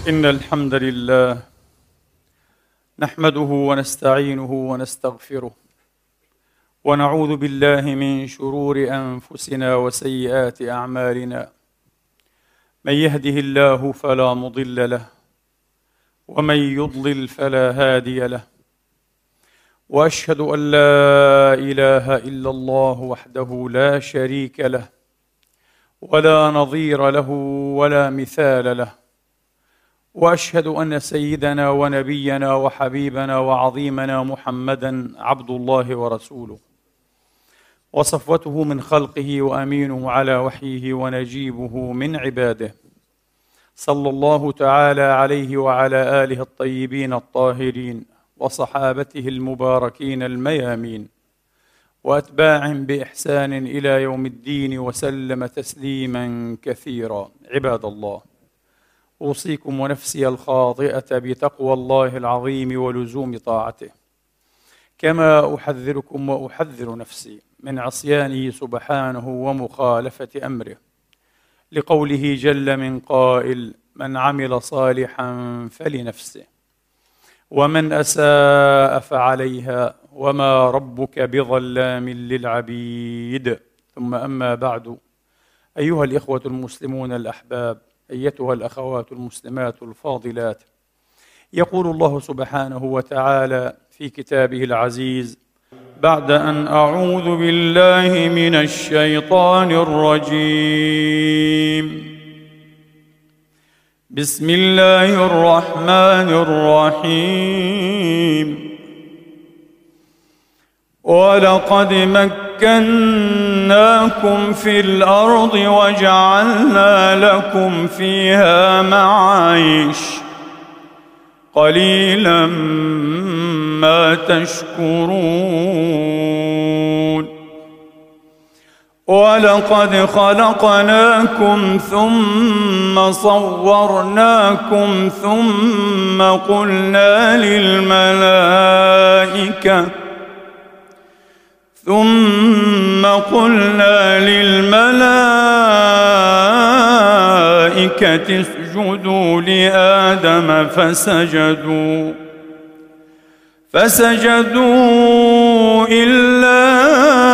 إن الحمد لله نحمده ونستعينه ونستغفره ونعوذ بالله من شرور أنفسنا وسيئات أعمالنا. من يهده الله فلا مضل له ومن يضلل فلا هادي له، وأشهد أن لا إله إلا الله وحده لا شريك له ولا نظير له ولا مثال له، وأشهد أن سيدنا ونبينا وحبيبنا وعظيمنا محمدًا عبد الله ورسوله، وصفوته من خلقه وأمينه على وحيه ونجيبه من عباده، صلى الله تعالى عليه وعلى آله الطيبين الطاهرين وصحابته المباركين الميامين وأتباعهم بإحسان إلى يوم الدين وسلم تسليمًا كثيرا. عباد الله، أوصيكم ونفسي الخاطئة بتقوى الله العظيم ولزوم طاعته، كما أحذركم وأحذر نفسي من عصيانه سبحانه ومخالفة أمره، لقوله جل من قائل: من عمل صالحا فلنفسه ومن أساء فعليها وما ربك بظلام للعبيد. ثم أما بعد، أيها الإخوة المسلمون الأحباب، أيتها الأخوات المسلمات الفاضلات، يقول الله سبحانه وتعالى في كتابه العزيز بعد أن أعوذ بالله من الشيطان الرجيم: بسم الله الرحمن الرحيم: ولقد مكناكم في الأرض وجعلنا لكم فيها معايش قليلا ما تشكرون. ولقد خلقناكم ثم صورناكم ثم قلنا للملائكة اسجدوا لآدم فسجدوا إلا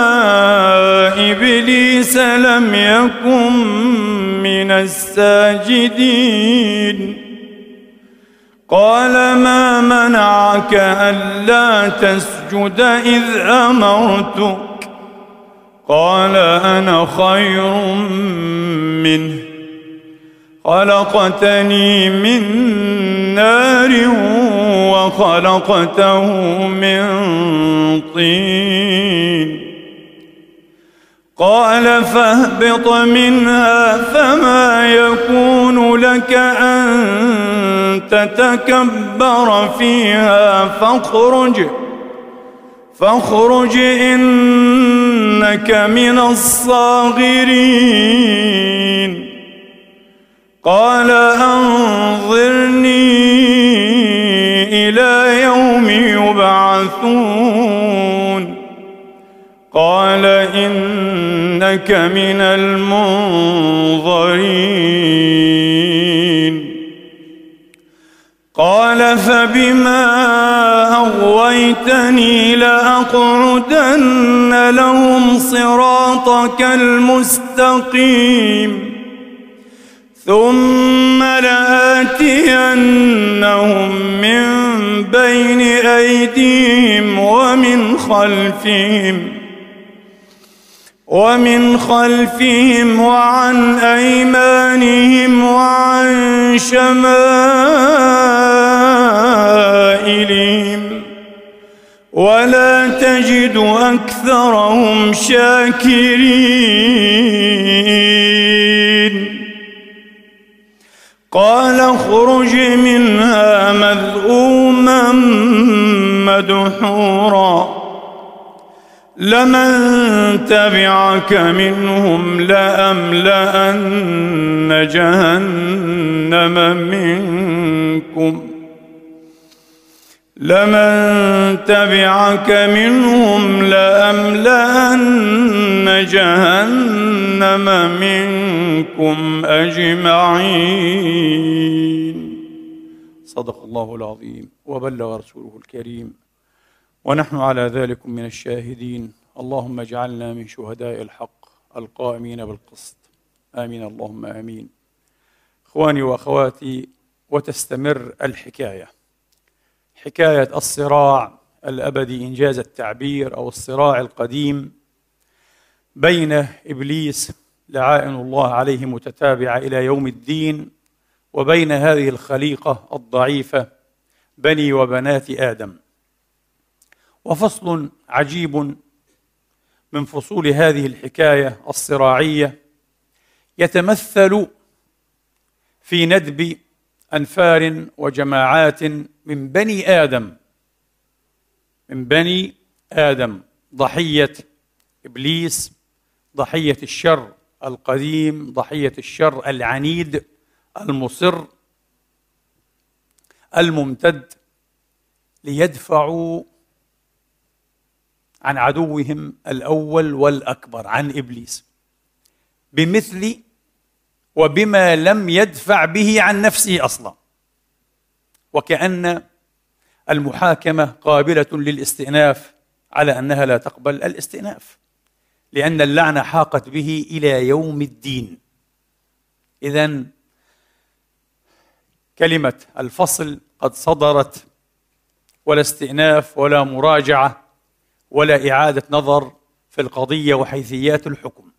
إبليس لم يكن من الساجدين. قال: ما منعك ألا تسجد إذ أمرتك؟ قال: أنا خير منه، خلقتني من نار وخلقته من طين. قال: فاهبط منها فما يكون لك أن تتكبر فيها فاخرج إنك من الصاغرين. قال: أنظرني إلى يوم يبعثون. قال: إنك من المنظرين. قال: فبما أغويتني لأقعدن لهم صراطك المستقيم ثم لآتينهم من بين أيديهم ومن خلفهم وعن أيمانهم وعن شمائلهم ولا تجد أكثرهم شاكرين. قال: اخرج منها مذءوما مدحورا لمن تبعك منهم لأملأن جهنم منكم أجمعين. صدق الله العظيم وبلغ رسوله الكريم، ونحن على ذلك من الشاهدين. اللهم اجعلنا من شهداء الحق القائمين بالقسط، آمين اللهم آمين. إخواني وأخواتي، وتستمر الحكاية، حكاية الصراع الأبدي إنجاز التعبير، أو الصراع القديم بين إبليس لعائن الله عليه متتابعة إلى يوم الدين، وبين هذه الخليقة الضعيفة بني وبنات آدم. وفصل عجيب من فصول هذه الحكاية الصراعية يتمثل في ندب أنفار وجماعات من بني آدم ضحية إبليس، ضحية الشر القديم، ضحية الشر العنيد المصر الممتد، ليدفعوا عن عدوهم الأول والأكبر، عن إبليس، بمثل وبما لم يدفع به عن نفسه أصلا. وكأن المحاكمة قابلة للاستئناف على أنها لا تقبل الاستئناف، لأن اللعنة حاقت به إلى يوم الدين. إذن كلمة الفصل قد صدرت، ولا استئناف ولا مراجعة ولا إعادة نظر في القضية وحيثيات الحكم.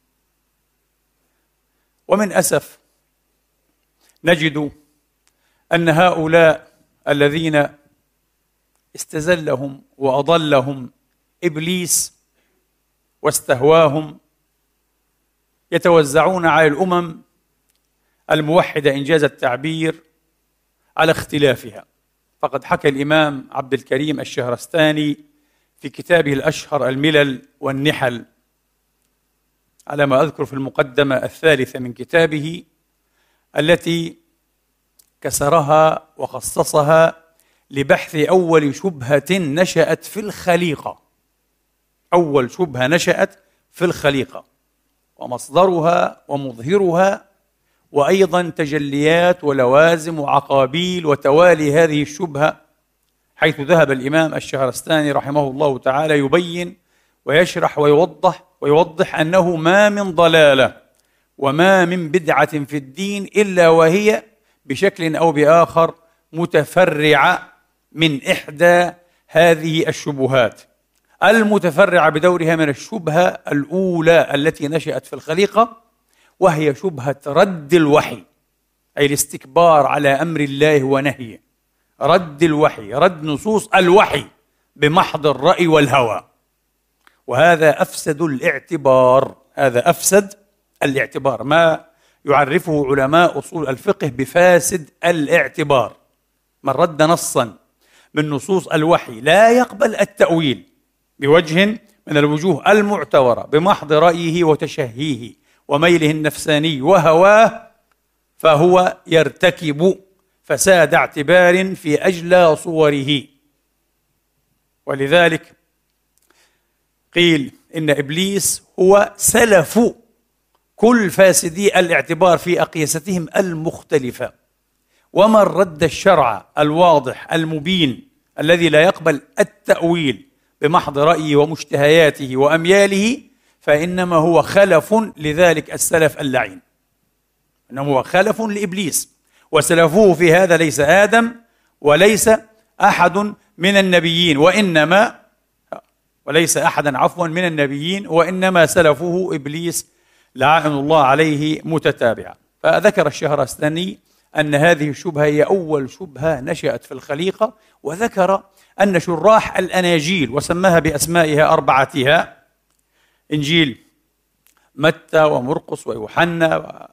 ومن أسف نجد أن هؤلاء الذين استزلهم وأضلهم إبليس واستهواهم يتوزعون على الأمم الموحدة إنجاز التعبير على اختلافها. فقد حكى الإمام عبد الكريم الشهرستاني في كتابه الأشهر الملل والنحل، على ما أذكر في المقدمة الثالثة من كتابه، التي كسرها وخصصها لبحث أول شبهة نشأت في الخليقة، أول شبهة نشأت في الخليقة، ومصدرها ومظهرها، وأيضا تجليات ولوازم وعقابيل وتوالي هذه الشبهة، حيث ذهب الإمام الشهرستاني رحمه الله تعالى يبين ويشرح ويوضح أنه ما من ضلالة وما من بدعة في الدين إلا وهي بشكل أو بآخر متفرعة من إحدى هذه الشبهات، المتفرعة بدورها من الشبهة الأولى التي نشأت في الخليقة، وهي شبهة رد الوحي، أي الاستكبار على أمر الله ونهيه، رد الوحي، رد نصوص الوحي بمحض الرأي والهوى. وهذا أفسد الاعتبار، هذا أفسد الاعتبار، ما يعرفه علماء أصول الفقه بفاسد الاعتبار. من رد نصا من نصوص الوحي لا يقبل التأويل بوجه من الوجوه المعتبرة بمحض رأيه وتشهيه وميله النفساني وهواه، فهو يرتكب فساد اعتبار في أجلى صوره. ولذلك قيل إن إبليس هو سلف كل فاسدي الاعتبار في أقيستهم المختلفة. ومن رد الشرع الواضح المبين الذي لا يقبل التأويل بمحض رأيه ومشتهياته وأمياله، فإنما هو خلف لذلك السلف اللعين، إنه هو خلف لإبليس، وسلفوه في هذا ليس آدم وليس أحد من النبيين، وليس أحدا عفوا من النبيين، وإنما سلفه إبليس لعائن الله عليه متتابعة. فذكر الشهرستاني أن هذه الشبهة هي أول شبهة نشأت في الخليقة، وذكر أن شراح الأناجيل، وسماها بأسمائها أربعتها، إنجيل متى ومرقس ويوحنا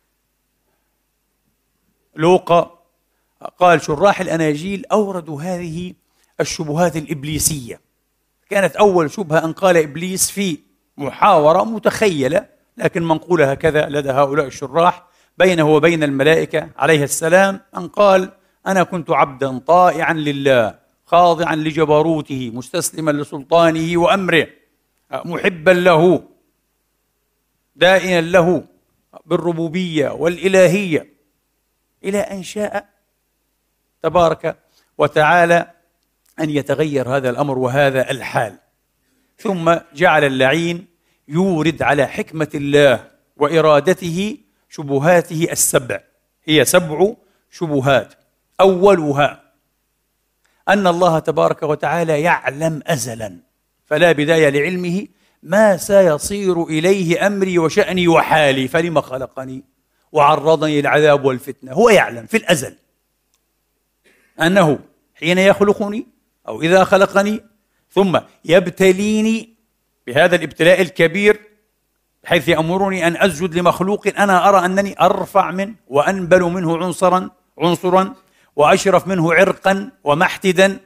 ولوقا، قال شراح الأناجيل أوردوا هذه الشبهات الإبليسية. كانت أول شبهة أن قال إبليس في محاورة متخيلة لكن منقولة هكذا لدى هؤلاء الشراح بينه وبين الملائكة عليه السلام، أن قال أنا كنت عبدا طائعا لله خاضعا لجبروته مستسلما لسلطانه وأمره محبا له دائنا له بالربوبية والإلهية، إلى أن شاء تبارك وتعالى أن يتغير هذا الأمر وهذا الحال. ثم جعل اللعين يورد على حكمة الله وإرادته شبهاته السبع. هي 7 شبهات. أولها أن الله تبارك وتعالى يعلم أزلا، فلا بداية لعلمه، ما سيصير إليه أمري وشأني وحالي، فلما خلقني وعرضني للعذاب والفتنة. هو يعلم في الأزل أنه حين يخلقني أو إذا خلقني ثم يبتليني بهذا الابتلاء الكبير بحيث يأمرني أن أسجد لمخلوق أنا أرى أنني أرفع منه وأنبل منه عنصرا وأشرف منه عرقا ومحتدا،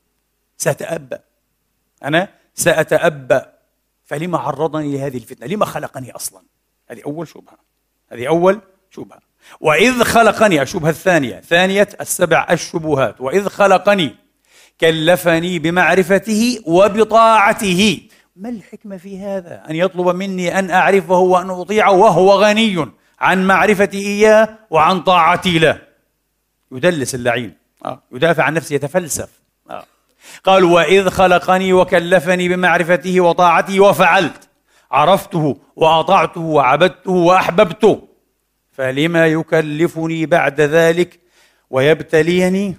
أنا سأتأبى. فلما عرضني لهذه الفتنة؟ لما خلقني أصلا؟ هذه أول شبهة. وإذ خلقني، الشبهة الثانية، ثانية 7 الشبهات، وإذ خلقني كلفني بمعرفته وبطاعته. ما الحكمة في هذا؟ أن يطلب مني أن أعرفه وأن أطيعه وهو غني عن معرفتي إياه وعن طاعتي له. يدلس اللعين، يدافع عن نفسه، يتفلسف. قال وإذ خلقني وكلفني بمعرفته وطاعته وفعلت، عرفته وأطعته وعبدته وأحببته، فلما يكلفني بعد ذلك ويبتليني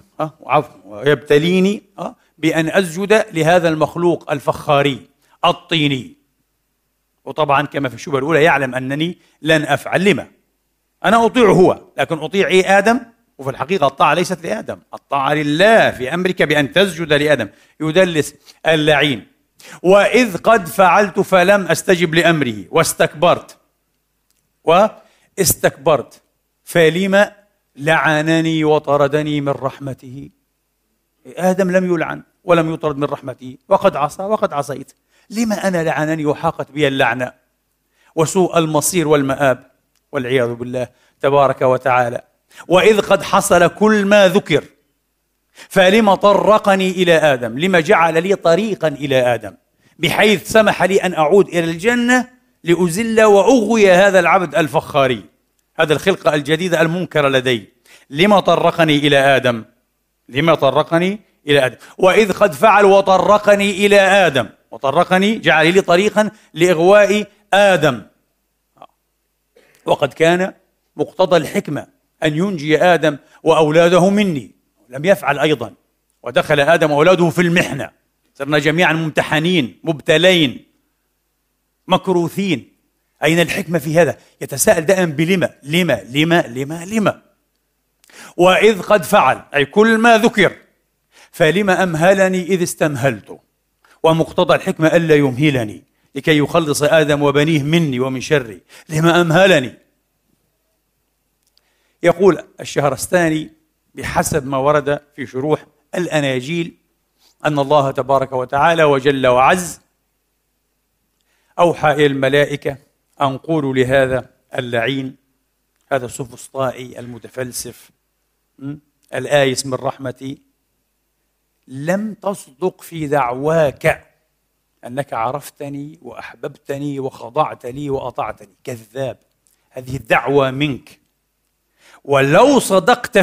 بأن أسجد لهذا المخلوق الفخاري الطيني؟ وطبعا كما في الشبهة الأولى يعلم أنني لن أفعل. لما؟ أنا أطيع هو، لكن أطيع آدم؟ وفي الحقيقة الطاعة ليست لآدم، الطاعة لله في أمرك بأن تسجد لآدم. يدلس اللعين. وإذ قد فعلت فلم أستجب لأمره واستكبرت فلما لعنني وطردني من رحمته. آدم لم يلعن ولم يطرد من رحمته، وقد عصى وقد عصيت. لما أنا لعنني وحاقت بي اللعنة وسوء المصير والمآب والعياذ بالله تبارك وتعالى. وإذ قد حصل كل ما ذكر فلما طرقني إلى آدم؟ لما جعل لي طريقا إلى آدم بحيث سمح لي أن أعود إلى الجنة لأزل وأغوي هذا العبد الفخاري، هذا الخلقة الجديدة المنكرة لدي. لما طرقني إلى آدم؟ وإذ قد فعل وطرقني إلى آدم، وطرقني جعل لي طريقا لإغواء آدم. وقد كان مقتضى الحكمة أن ينجي آدم وأولاده مني، لم يفعل أيضا، ودخل آدم وأولاده في المحنة، صرنا جميعا ممتحنين مبتلين مكروثين. أين الحكمة في هذا؟ يتساءل دائما بلما. لما. وإذ قد فعل أي كل ما ذكر، فلما أمهلني إذ استمهلته؟ ومقتضى الحكمة ألا يمهلني لكي يخلص آدم وبنيه مني ومن شري. لما أمهلني؟ يقول الشهرستاني بحسب ما ورد في شروح الأناجيل أن الله تبارك وتعالى وجل وعز أوحى إلى الملائكة أن قولوا لهذا اللعين، هذا السفسطائي المتفلسف الآيس من رحمتي، لم تصدق في دعواك أنك عرفتني وأحببتني وخضعت لي وأطعتني. كذاب، هذه الدعوة منك. ولو صدقت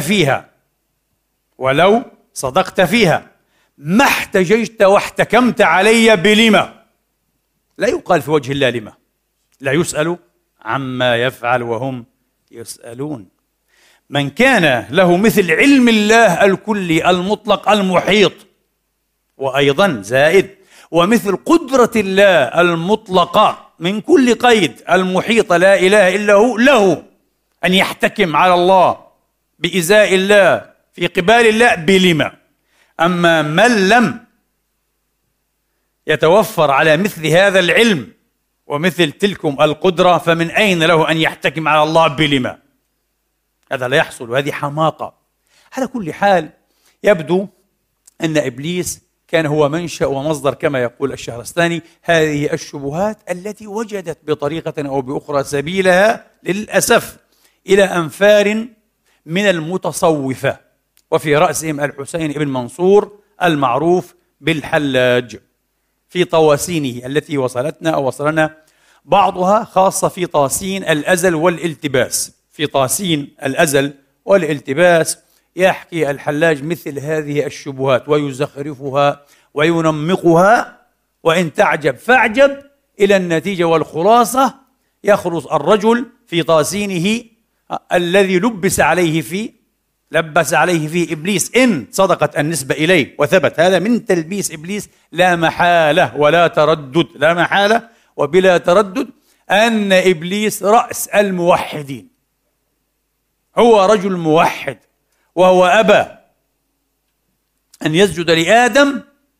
فيها ما احتججت واحتكمت علي بلما. لا يقال في وجه الله لما، لا يسأل عما يفعل وهم يسألون. من كان له مثل علم الله الكلي المطلق المحيط، وأيضا زائد، ومثل قدرة الله المطلقة من كل قيد المحيطة لا إله إلا هو، له أن يحتكم على الله بإزاء الله في قبال الله بلما. أما من لم يتوفر على مثل هذا العلم ومثل تلكم القدرة، فمن أين له أن يحتكم على الله بلما؟ هذا لا يحصل، وهذه حماقة. على كل حال يبدو أن إبليس كان هو منشأ ومصدر كما يقول الشهرستاني هذه الشبهات التي وجدت بطريقة أو بأخرى سبيلها للأسف إلى أنفار من المتصوفة، وفي رأسهم الحسين بن منصور المعروف بالحلاج في طواسينه التي وصلتنا أو وصلنا بعضها، خاصة في طاسين الأزل والالتباس. في طاسين الأزل والالتباس يحكي الحلاج مثل هذه الشبهات ويزخرفها وينمقها، وإن تعجب فاعجب إلى النتيجة والخلاصة. يخرج الرجل في طاسينه الذي لبس عليه فيه إبليس، إن صدقت النسبة إليه وثبت هذا من تلبيس إبليس لا محالة ولا تردد، لا محالة وبلا تردد، أن إبليس رأس الموحدين، هو رجل موحد، وهو أبى أن يسجد لآدم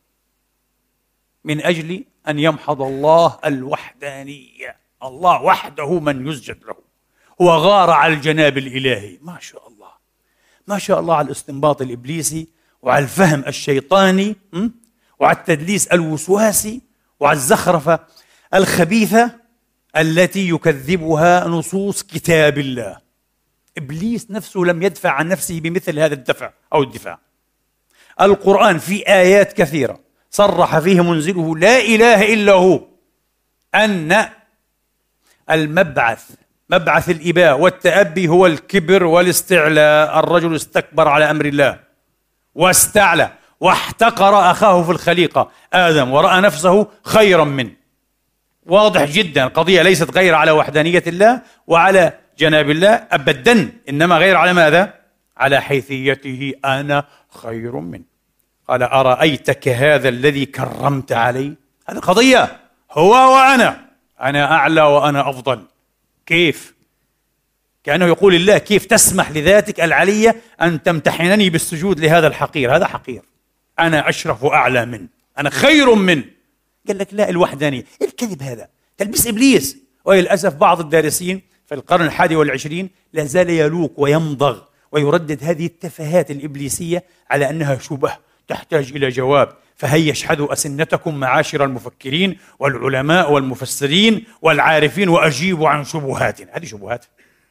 من أجل أن يمحض الله الوحدانية، الله وحده من يسجد له. هو غار على الجناب الإلهي. ما شاء الله، ما شاء الله على الاستنباط الإبليسي، وعلى الفهم الشيطاني، وعلى التدليس الوسواسي، وعلى الزخرفة الخبيثة التي يكذبها نصوص كتاب الله. إبليس نفسه لم يدفع عن نفسه بمثل هذا الدفع أو الدفاع. القرآن في آيات كثيرة صرح فيه منزله لا إله إلا هو أن مبعث الإباء والتأبي هو الكبر والاستعلاء. الرجل استكبر على أمر الله واستعلى واحتقر أخاه في الخليقة آدم ورأى نفسه خيرا منه. واضح جدا، القضية ليست غير على وحدانية الله وعلى جناب الله أبدا، إنما غير على ماذا؟ على حيثيته، أنا خير منه. قال أرأيتك هذا الذي كرمت علي؟ هذه القضية، هو وأنا أعلى وأنا أفضل. كيف؟ كأنه يقول الله كيف تسمح لذاتك العلية أن تمتحنني بالسجود لهذا الحقير؟ هذا حقير، أنا أشرف وأعلى منه، أنا خير منه. قال لك لا، الوحدانية. الكذب هذا تلبيس إبليس. وللأسف بعض الدارسين في القرن 21 لا زال يلوق ويمضغ ويردد هذه التفاهات الإبليسية على أنها شبه تحتاج إلى جواب. فهيا اشحذوا أسنتكم معاشر المفكرين والعلماء والمفسرين والعارفين وأجيبوا عن شبهاتنا. هذه شبهات،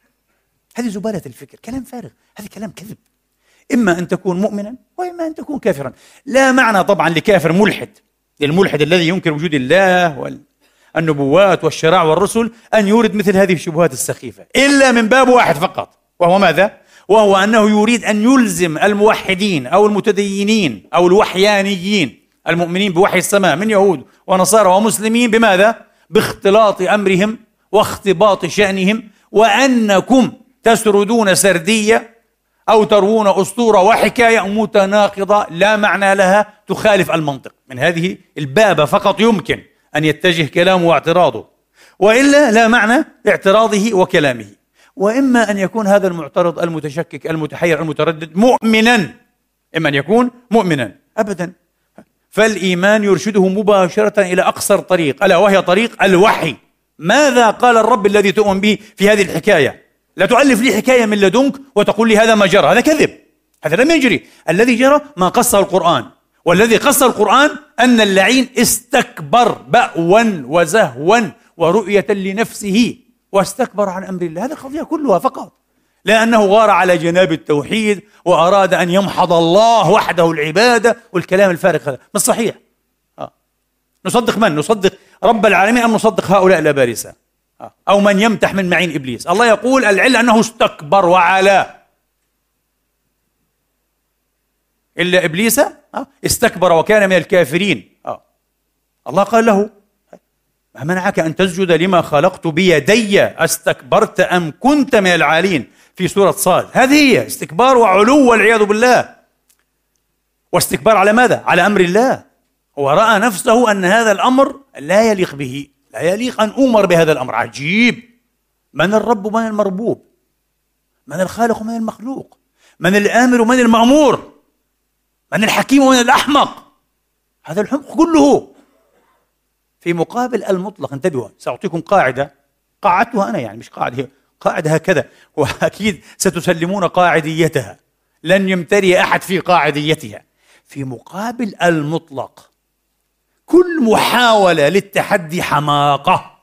هذه زبالة الفكر، كلام فارغ، هذا كلام كذب. إما أن تكون مؤمنا وإما أن تكون كافرا. لا معنى طبعا لكافر ملحد، للملحد الذي ينكر وجود الله والنبوات والشرائع والرسل، أن يورد مثل هذه الشبهات السخيفة، إلا من باب واحد فقط، وهو ماذا؟ وهو أنه يريد أن يلزم الموحدين أو المتدينين أو الوحيانيين المؤمنين بوحي السماء من يهود ونصارى ومسلمين بماذا؟ باختلاط أمرهم واختباط شأنهم، وأنكم تسردون سردية أو تروون أسطورة وحكاية متناقضة لا معنى لها، تخالف المنطق. من هذه البابة فقط يمكن أن يتجه كلامه واعتراضه، وإلا لا معنى لاعتراضه وكلامه. وإما أن يكون هذا المعترض المتشكك المتحير المتردد مؤمنا، إما أن يكون مؤمنا أبدا، فالإيمان يرشده مباشرة إلى أقصر طريق، ألا وهي طريق الوحي. ماذا قال الرب الذي تؤمن به في هذه الحكاية؟ لا تؤلف لي حكاية من لدنك وتقول لي هذا ما جرى، هذا كذب، هذا لم يجري. الذي جرى ما قصه القرآن، والذي قص القرآن أن اللعين استكبر بأوا وزهوا ورؤية لنفسه واستكبر عن أمر الله. هذه القضية كلها فقط، لأنه غار على جناب التوحيد وأراد أن يمحض الله وحده العبادة، والكلام الفارغ هذا مش صحيح. نصدق من؟ نصدق رب العالمين أم نصدق هؤلاء الأبارسة أو من يمتح من معين إبليس؟ الله يقول العلة أنه استكبر وعلا، إلا إبليس استكبر وكان من الكافرين. الله قال له ما منعك أن تسجد لما خلقت بيدي استكبرت أم كنت من العالين؟ في سورة صاد. هذه هي استكبار وعلو والعياذ بالله. واستكبار على ماذا؟ على أمر الله. هو رأى نفسه أن هذا الأمر لا يليق به، لا يليق أن أمر بهذا الأمر. عجيب، من الرب ومن المربوب، من الخالق ومن المخلوق، من الآمر ومن المأمور، من الحكيم ومن الأحمق. هذا الحمق كله في مقابل المطلق. انتبهوا، سأعطيكم قاعدة قاعدتها أنا، يعني مش قاعدة، هي قاعدة هكذا، وأكيد ستسلمون قاعديتها، لن يمتري أحد في قاعديتها. في مقابل المطلق كل محاولة للتحدي حماقة.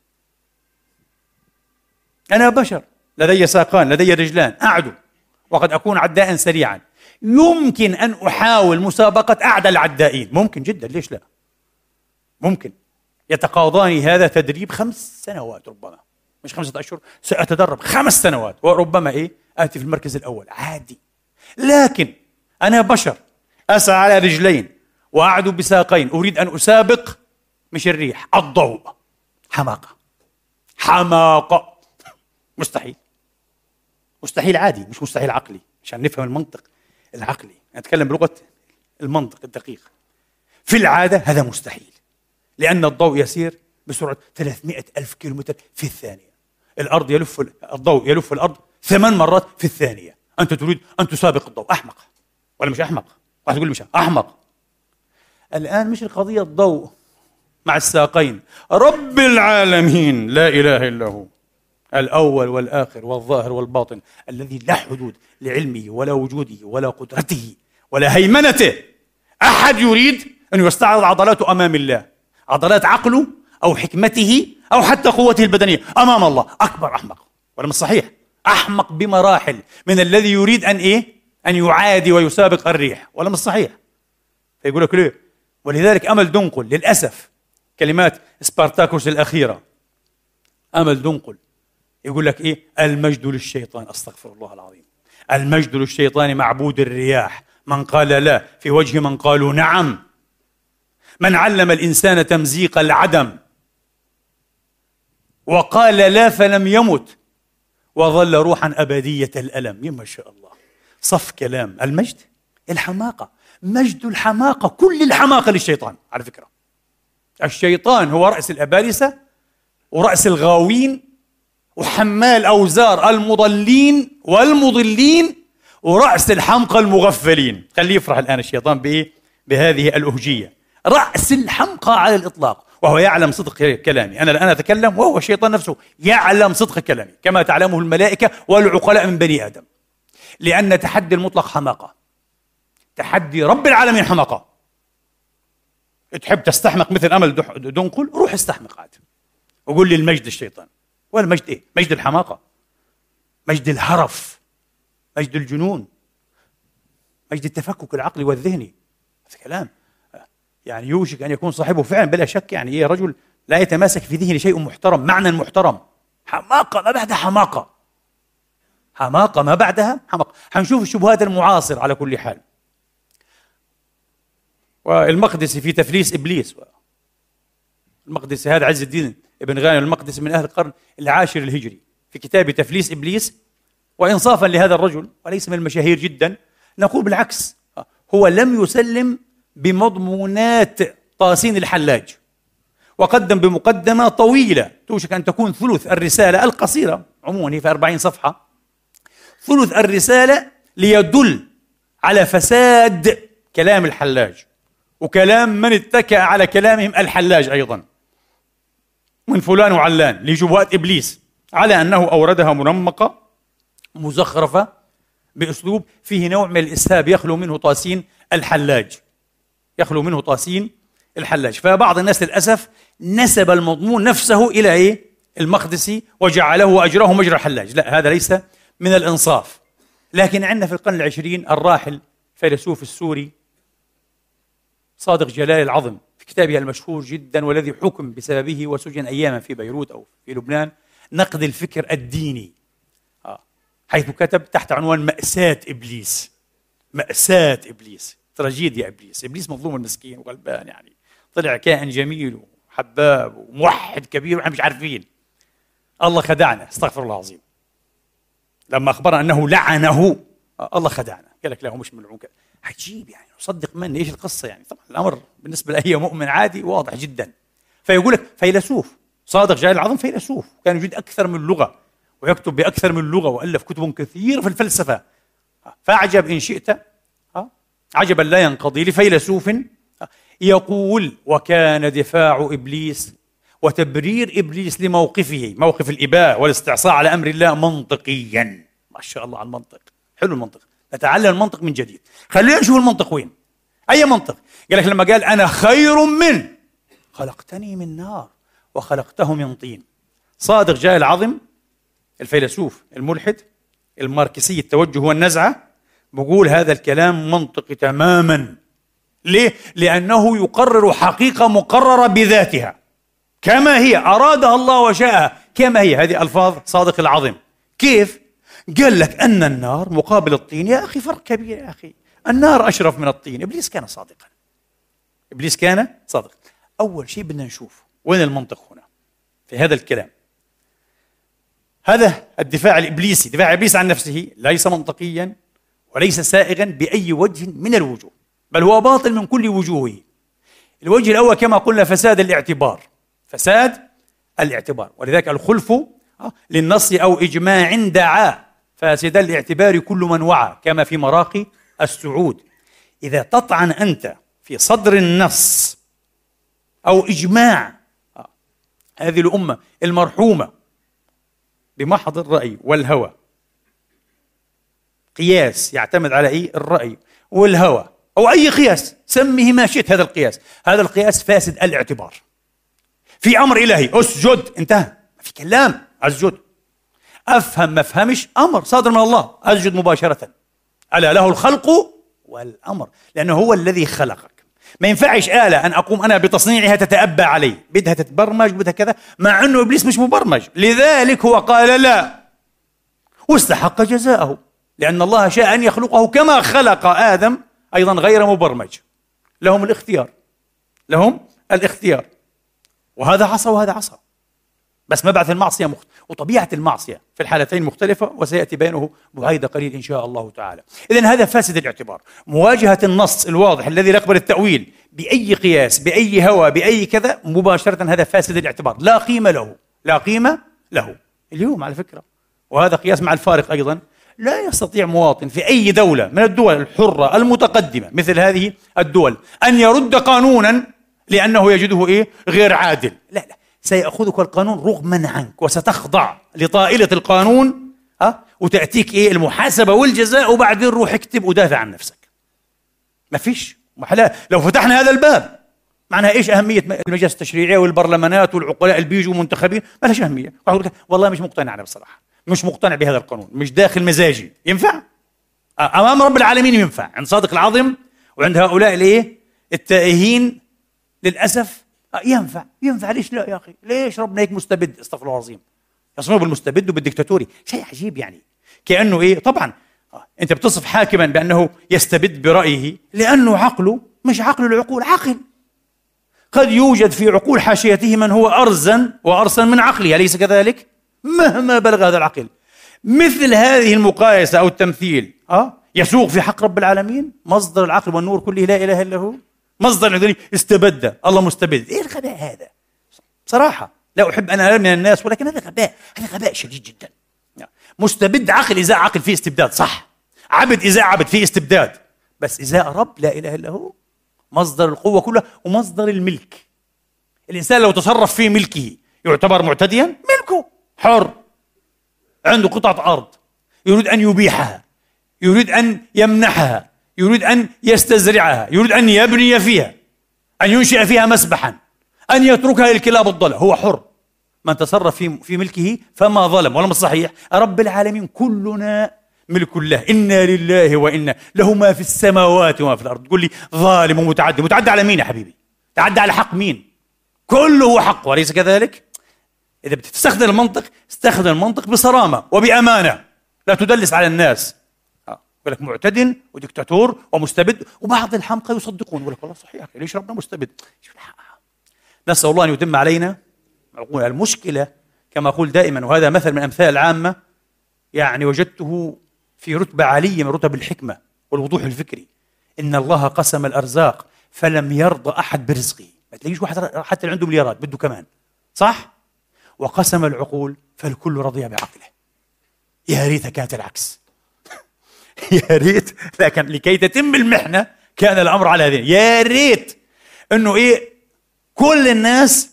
أنا بشر، لدي ساقان، لدي رجلان، أعدو، وقد أكون عداء سريعا. يمكن أن أحاول مسابقة أعدى العدائين، ممكن جدا، ليش لا؟ ممكن. يتقاضاني هذا تدريب 5 سنوات، ربما مش 5 أشهر، سأتدرب 5 سنوات، وربما آتي في المركز الأول، عادي. لكن أنا بشر أسعى على رجلين وأعدو بساقين، أريد أن أسابق مش الريح، الضوء. حماقة، حماقة. مستحيل، مستحيل عادي، مش مستحيل عقلي، عشان نفهم المنطق العقلي. نتكلم بلغة المنطق الدقيق. في العادة هذا مستحيل، لأن الضوء يسير بسرعة 300 ألف كيلومتر في الثانية. الضوء يلف الأرض 8 مرات في الثانية. أنت تريد أن تسابق الضوء. أحمق ولا مش أحمق؟ واحد يقول مش أحمق. الآن مش القضية الضوء مع الساقين، رب العالمين لا إله إلا هو، الأول والآخر والظاهر والباطن، الذي لا حدود لعلمه ولا وجوده ولا قدرته ولا هيمنته. أحد يريد أن يستعرض عضلاته أمام الله، عضلات عقله أو حكمته أو حتى قوته البدنية أمام الله، أكبر أحمق. ولا مش صحيح؟ أحمق بمراحل من الذي يريد أن يعادي ويسابق الريح. ولا مش صحيح؟ فيقول لك ليه؟ ولذلك أمل دنقل للأسف، كلمات سبارتاكوس الأخيرة، أمل دنقل يقول لك المجد للشيطان. أستغفر الله العظيم. المجد للشيطان معبود الرياح، من قال لا في وجه من قالوا نعم، من علم الإنسان تمزيق العدم وقال لا فلم يمت وظل روحا أبدية الألم. يا ما شاء الله، صف كلام. المجد، الحماقة، مجد الحماقة، كل الحماقة للشيطان. على فكرة الشيطان هو رأس الأبالسة ورأس الغاوين وحمال أوزار المضلين والمضلين ورأس الحمقى المغفلين. خليه يفرح الآن الشيطان بهذه الأهجية. رأس الحمقى على الإطلاق، وهو يعلم صدق كلامي. أنا الآن أتكلم وهو الشيطان نفسه يعلم صدق كلامي كما تعلمه الملائكة والعقلاء من بني آدم، لأن تحدي المطلق حماقة، تحدي رب العالمين حماقة. تحب تستحمق مثل أمل دنقل، روح استحمق عاد وقول لي المجد الشيطان. والمجد مجد الحماقة، مجد الهرف، مجد الجنون، مجد التفكك العقلي والذهني. هذا كلام يعني يوشك أن يكون صاحبه فعلا بلا شك رجل لا يتماسك في ذهنه شيء محترم، معنى محترم. حماقة ما بعدها حماقة، حماقة ما بعدها حماقة. حنشوف الشبهات المعاصرة على كل حال. والمقدسي في تفليس إبليس، المقدسي هذا عز الدين ابن غانم المقدسي من أهل القرن العاشر الهجري، في كتاب تفليس إبليس، وإنصافا لهذا الرجل وليس من المشاهير جدا نقول بالعكس، هو لم يسلم بمضمونات طاسين الحلاج، وقدم بمقدمة طويلة توشك أن تكون ثلث الرسالة القصيرة، عموما هي في 40 صفحة، ثلث الرسالة ليدل على فساد كلام الحلاج وكلام من اتكأ على كلامهم الحلاج أيضا من فلان وعلان لجبهات إبليس، على أنه أوردها منمقة مزخرفة بأسلوب فيه نوع من الإسهاب يخلو منه طاسين الحلاج، يخلو منه طاسين الحلاج. فبعض الناس للأسف نسب المضمون نفسه إلى المقدسي وجعله وأجره مجرى الحلاج. لا، هذا ليس من الإنصاف. لكن عندنا في القرن العشرين الراحل الفيلسوف السوري صادق جلال العظم في كتابه المشهور جدا والذي حكم بسببه وسجن أياما في بيروت أو في لبنان، نقد الفكر الديني، حيث كتب تحت عنوان مأساة إبليس. مأساة إبليس، تراجيديا إبليس. إبليس مظلوم المسكين وغلبان، طلع كائن جميل وحباب وموحد كبير وإحنا مش عارفين. الله خدعنا، استغفر الله العظيم. لما أخبرنا أنه لعنه الله خدعنا، قال لك لا هو مش ملعون. عجيب، نصدق من إيش القصة؟ طبعا الأمر بالنسبة لأي مؤمن عادي واضح جدا. فيقول لك فيلسوف صادق جلال العظم، فيلسوف كان يجيد أكثر من لغة ويكتب بأكثر من لغة وألف كتب كثيرة في الفلسفة. فأعجب إن شئت عجبا لا ينقضي لفيلسوف يقول وكان دفاع إبليس وتبرير إبليس لموقفه، موقف الإباء والاستعصاء على أمر الله، منطقيا. ما شاء الله على المنطق، حلو المنطق، نتعلم المنطق من جديد. خلينا نشوف المنطق وين. أي منطق؟ قال لك لما قال أنا خير من خلقتني من نار وخلقته من طين. صادق جلال العظم الفيلسوف الملحد الماركسي التوجه والنزعة بقول هذا الكلام منطقي تماما. ليه؟ لأنه يقرر حقيقة مقررة بذاتها كما هي، أرادها الله وشاءها كما هي. هذه ألفاظ صادق العظم. كيف؟ قال لك أن النار مقابل الطين. يا أخي فرق كبير يا أخي، النار أشرف من الطين. إبليس كان صادقا، إبليس كان صادقا. أول شيء بدنا نشوف وين المنطق هنا في هذا الكلام. هذا الدفاع الإبليسي، دفاع إبليس عن نفسه، ليس منطقيا وليس سائغا بأي وجه من الوجوه، بل هو باطل من كل وجوهه. الوجه الأول كما قلنا فساد الاعتبار، فساد الاعتبار، ولذلك الخلف للنص أو إجماع دعا فاسد الاعتبار كل من وعى، كما في مراقي السعود. إذا تطعن أنت في صدر النص أو إجماع هذه الأمة المرحومة بمحض الرأي والهوى، قياس يعتمد على إيه؟ الرأي والهوى، أو أي قياس سميه ما شئت. هذا القياس فاسد الاعتبار. في أمر إلهي اسجد، انتهى، ما في كلام، اسجد. أفهم ما فهمش، أمر صادر من الله، اسجد مباشرة. ألا له الخلق والأمر، لأنه هو الذي خلقك. ما ينفعش آلة أن أقوم أنا بتصنيعها تتأبى علي، بدها تتبرمج، بدها كذا، مع أنه إبليس مش مبرمج. لذلك هو قال لا، واستحق جزاءه، لأن الله شاء أن يخلقه كما خلق آدم أيضا غير مبرمج. لهم الاختيار، لهم الاختيار، وهذا عصى وهذا عصى، بس مبعث المعصية وطبيعة المعصية في الحالتين مختلفة، وسيأتي بينه بعيد قليل إن شاء الله تعالى. إذن هذا فاسد الاعتبار، مواجهة النص الواضح الذي لا يقبل التأويل بأي قياس، بأي هوى، بأي كذا، مباشرة هذا فاسد الاعتبار، لا قيمة له، لا قيمة له. اليوم على فكرة، وهذا قياس مع الفارق أيضا، لا يستطيع مواطن في أي دولة من الدول الحرة المتقدمة مثل هذه الدول أن يرد قانونا لأنه يجده إيه؟ غير عادل. لا، سيأخذك القانون رغما عنك، وستخضع لطائلة القانون، وتأتيك إيه؟ المحاسبة والجزاء، وبعدين روح اكتب ودافع عن نفسك. ما فيش محلاه. لو فتحنا هذا الباب، معناها إيش أهمية المجالس التشريعية والبرلمانات والعقلاء اللي بيجوا منتخبين؟ ما لهاش أهمية. والله مش مقتنع أنا بصراحة، مش مقتنع بهذا القانون، مش داخل مزاجي. ينفع أمام رب العالمين، ينفع عند صادق العظم وعند هؤلاء الإيه؟ التائهين للأسف. ينفع. ليش لا يا أخي؟ ليش ربنا هيك مستبد؟ استغفر الله العظيم، يصنعوا بالمستبد وبالدكتاتوري، شيء عجيب يعني. كأنه إيه؟ طبعا أنت بتصف حاكما بأنه يستبد برأيه لأنه عقله مش عقل العقول، عقل. قد يوجد في عقول حاشيته من هو أرزن وأرسن من عقله، أليس كذلك؟ مهما بلغ هذا العقل. مثل هذه المقايسة أو التمثيل يسوق في حق رب العالمين، مصدر العقل والنور كله لا إله إلا هو، مصدر العقل استبد، الله مستبد. إيه الغباء هذا؟ صراحة لا أحب أن أرمي الناس، ولكن هذا غباء، هذا غباء شديد جدا. مستبد عقل إزاء عقل فيه استبداد، صح. عبد إزاء عبد فيه استبداد، بس إزاء رب لا إله إلا هو مصدر القوة كلها ومصدر الملك. الإنسان لو تصرف في ملكه يعتبر معتديا؟ ملكه حر، عنده قطعة أرض يريد أن يبيحها، يريد أن يمنحها، يريد أن يستزرعها، يريد أن يبني فيها، أن ينشئ فيها مسبحا، أن يتركها للكلاب الضلة، هو حر. من تصرف في ملكه فما ظلم. ولم الصحيح رب العالمين كلنا ملك الله، إنا لله وإنا له ما في السماوات وما في الأرض. تقول لي ظالم ومتعدي، متعدي على مين يا حبيبي؟ تعدى على حق مين؟ كله هو حق، وليس كذلك؟ إذا بتستخدم المنطق، استخدم المنطق بصرامة وبأمانة، لا تدلس على الناس. يقول لك معتد ودكتاتور ومستبد، وبعض الحمقى يصدقون، يقول لك والله صحيح، ليش ربنا مستبد؟ نسأل الله أن يتم علينا عقولنا. المشكلة كما أقول دائما، وهذا مثل من أمثال العامة يعني وجدته في رتبة عالية من رتب الحكمة والوضوح الفكري، إن الله قسم الأرزاق فلم يرضى أحد برزقه. ما تلاقيش واحد حتى اللي عنده مليارات بده كمان، صح؟ وقسم العقول فالكل رضي بعقله. يا ريت كانت العكس. يا ريت، لكن لكي تتم المحنة كان الأمر على هذين. يا ريت إنه إيه كل الناس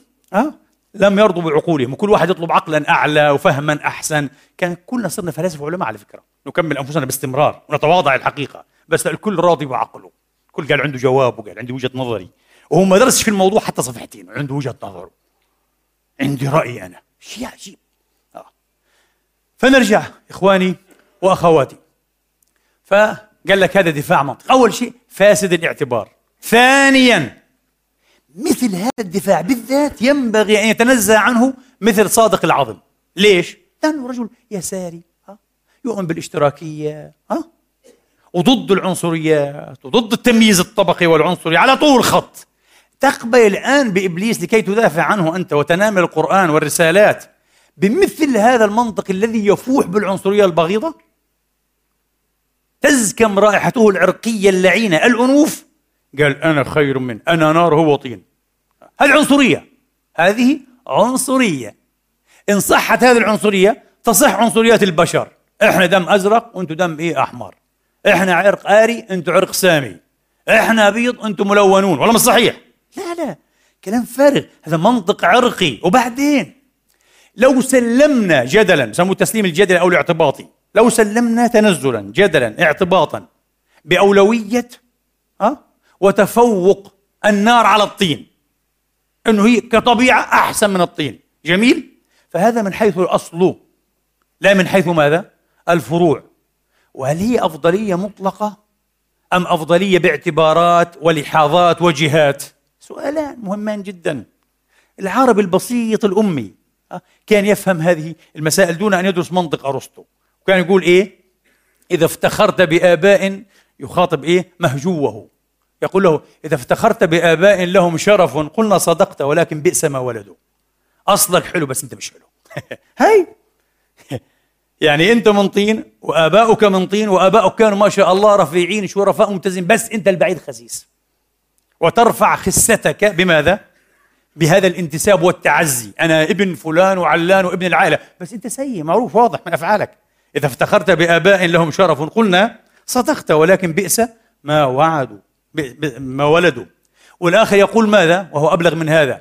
لم يرضوا بعقولهم، وكل واحد يطلب عقلا أعلى وفهما أحسن. كان كلنا صرنا فلاسفة وعلماء على فكرة، نكمل أنفسنا باستمرار ونتواضع الحقيقة، بس الكل راضي بعقله، كل قال عنده جواب وقال عندي وجهة نظري، وهو ما درسش في الموضوع حتى صفحتين، عنده وجهة نظر، عندي رأي أنا. شيء عجيب. فنرجع إخواني وأخواتي، فقال لك هذا دفاع منطق. أول شيء فاسد الاعتبار. ثانيا مثل هذا الدفاع بالذات ينبغي أن يتنزه عنه مثل صادق العظم. ليش؟ لأنه رجل يساري، يؤمن بالاشتراكية وضد العنصريات وضد التمييز الطبقي والعنصري على طول الخط. تقبل الآن بإبليس لكي تدافع عنه أنت وتنامي القرآن والرسالات بمثل هذا المنطق الذي يفوح بالعنصرية البغيضة؟ تزكم رائحته العرقية اللعينة الأنوف، قال أنا خير من، أنا نار هو طين. هذه عنصرية، هذه عنصرية. إن صحت هذه العنصرية تصح عنصريات البشر، إحنا دم أزرق وأنتم دم أحمر، إحنا عرق آري أنتم عرق سامي، إحنا بيض أنتم ملونون. والله مش صحيح، لا كلام فارغ، هذا منطق عرقي. وبعدين لو سلمنا جدلا، سموه التسليم الجدلي أو الاعتباطي، لو سلمنا تنزلا جدلا اعتباطا بأولوية وتفوق النار على الطين، أنه هي كطبيعة أحسن من الطين، جميل، فهذا من حيث الأصل، لا من حيث ماذا؟ الفروع. وهل هي أفضلية مطلقة أم أفضلية باعتبارات ولحاظات وجهات؟ سؤالان مهمان جدا. العربي البسيط الأمي كان يفهم هذه المسائل دون أن يدرس منطق أرسطو، وكان يقول إذا افتخرت بآباء، يخاطب مهجوه، يقول له إذا افتخرت بآباء لهم شرف قلنا صدقت ولكن بئس ما ولدوا. أصلك حلو بس أنت مش حلو. هاي يعني أنت من طين وآباؤك من طين، وآباؤك كانوا ما شاء الله رفيعين شرفاء ممتازين، بس أنت البعيد خسيس. وترفع خستك بماذا؟ بهذا الانتساب والتعزي، أنا ابن فلان وعلان وابن العائلة، بس أنت سيء معروف واضح من أفعالك. إذا افتخرت بآباء لهم شرف قلنا صدقت ولكن بئس ما وعدوا ما ولدوا. والآخر يقول ماذا وهو أبلغ من هذا؟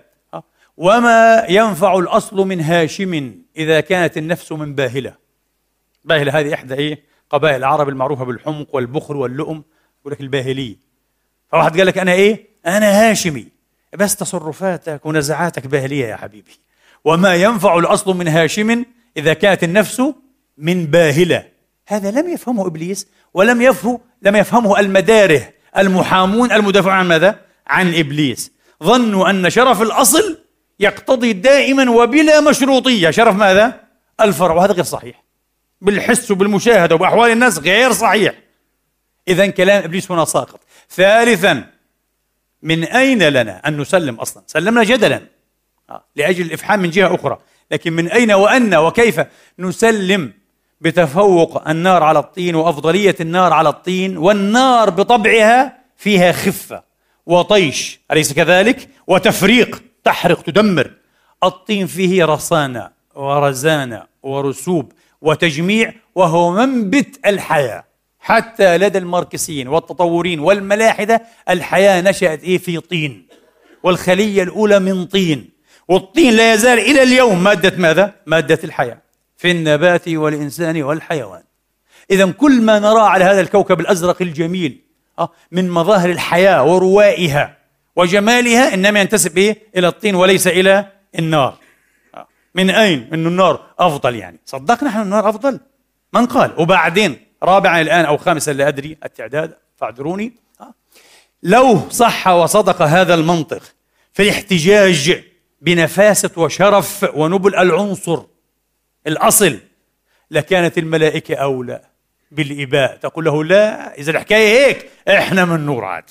وما ينفع الأصل من هاشم إذا كانت النفس من باهلة. باهلة هذه إحدى قبائل العرب المعروفة بالحمق والبخل واللؤم، يقول لك الباهلي. فواحد قال لك أنا أنا هاشمي، بس تصرفاتك ونزعاتك باهلية يا حبيبي. وما ينفع الأصل من هاشم إذا كانت النفس من باهلة. هذا لم يفهمه إبليس، ولم يفهمه المداره المحامون المدافعون عن ماذا؟ عن إبليس. ظنوا أن شرف الأصل يقتضي دائما وبلا مشروطية شرف ماذا؟ الفرع، وهذا غير صحيح. بالحس وبالمشاهدة وبأحوال الناس غير صحيح. إذن كلام إبليس هنا ساقط. ثالثا، من أين لنا أن نسلم أصلا؟ سلمنا جدلا لأجل الإفحام من جهة أخرى، لكن من أين وأن وكيف نسلم بتفوق النار على الطين وأفضلية النار على الطين؟ والنار بطبعها فيها خفة وطيش، أليس كذلك؟ وتفريق، تحرق تدمر. الطين فيه رصانة ورزانة ورسوب وتجميع، وهو منبت الحياة. حتى لدى الماركسيين والتطورين والملاحدة الحياة نشأت في طين، والخلية الأولى من طين، والطين لا يزال إلى اليوم مادة ماذا؟ مادة الحياة في النبات والإنسان والحيوان. إذن كل ما نرى على هذا الكوكب الأزرق الجميل من مظاهر الحياة وروائها وجمالها إنما ينتسب إلى الطين وليس إلى النار. من أين؟ إنه النار أفضل، يعني صدقنا نحن النار أفضل؟ من قال؟ وبعدين رابعا الآن أو خامسا لا أدري التعداد فاعذروني، لو صح وصدق هذا المنطق في الاحتجاج بنفاسة وشرف ونبل العنصر الأصل، لكانت الملائكة أولى بالإباء، تقول له لا، إذا الحكاية هيك إحنا من نور عاد.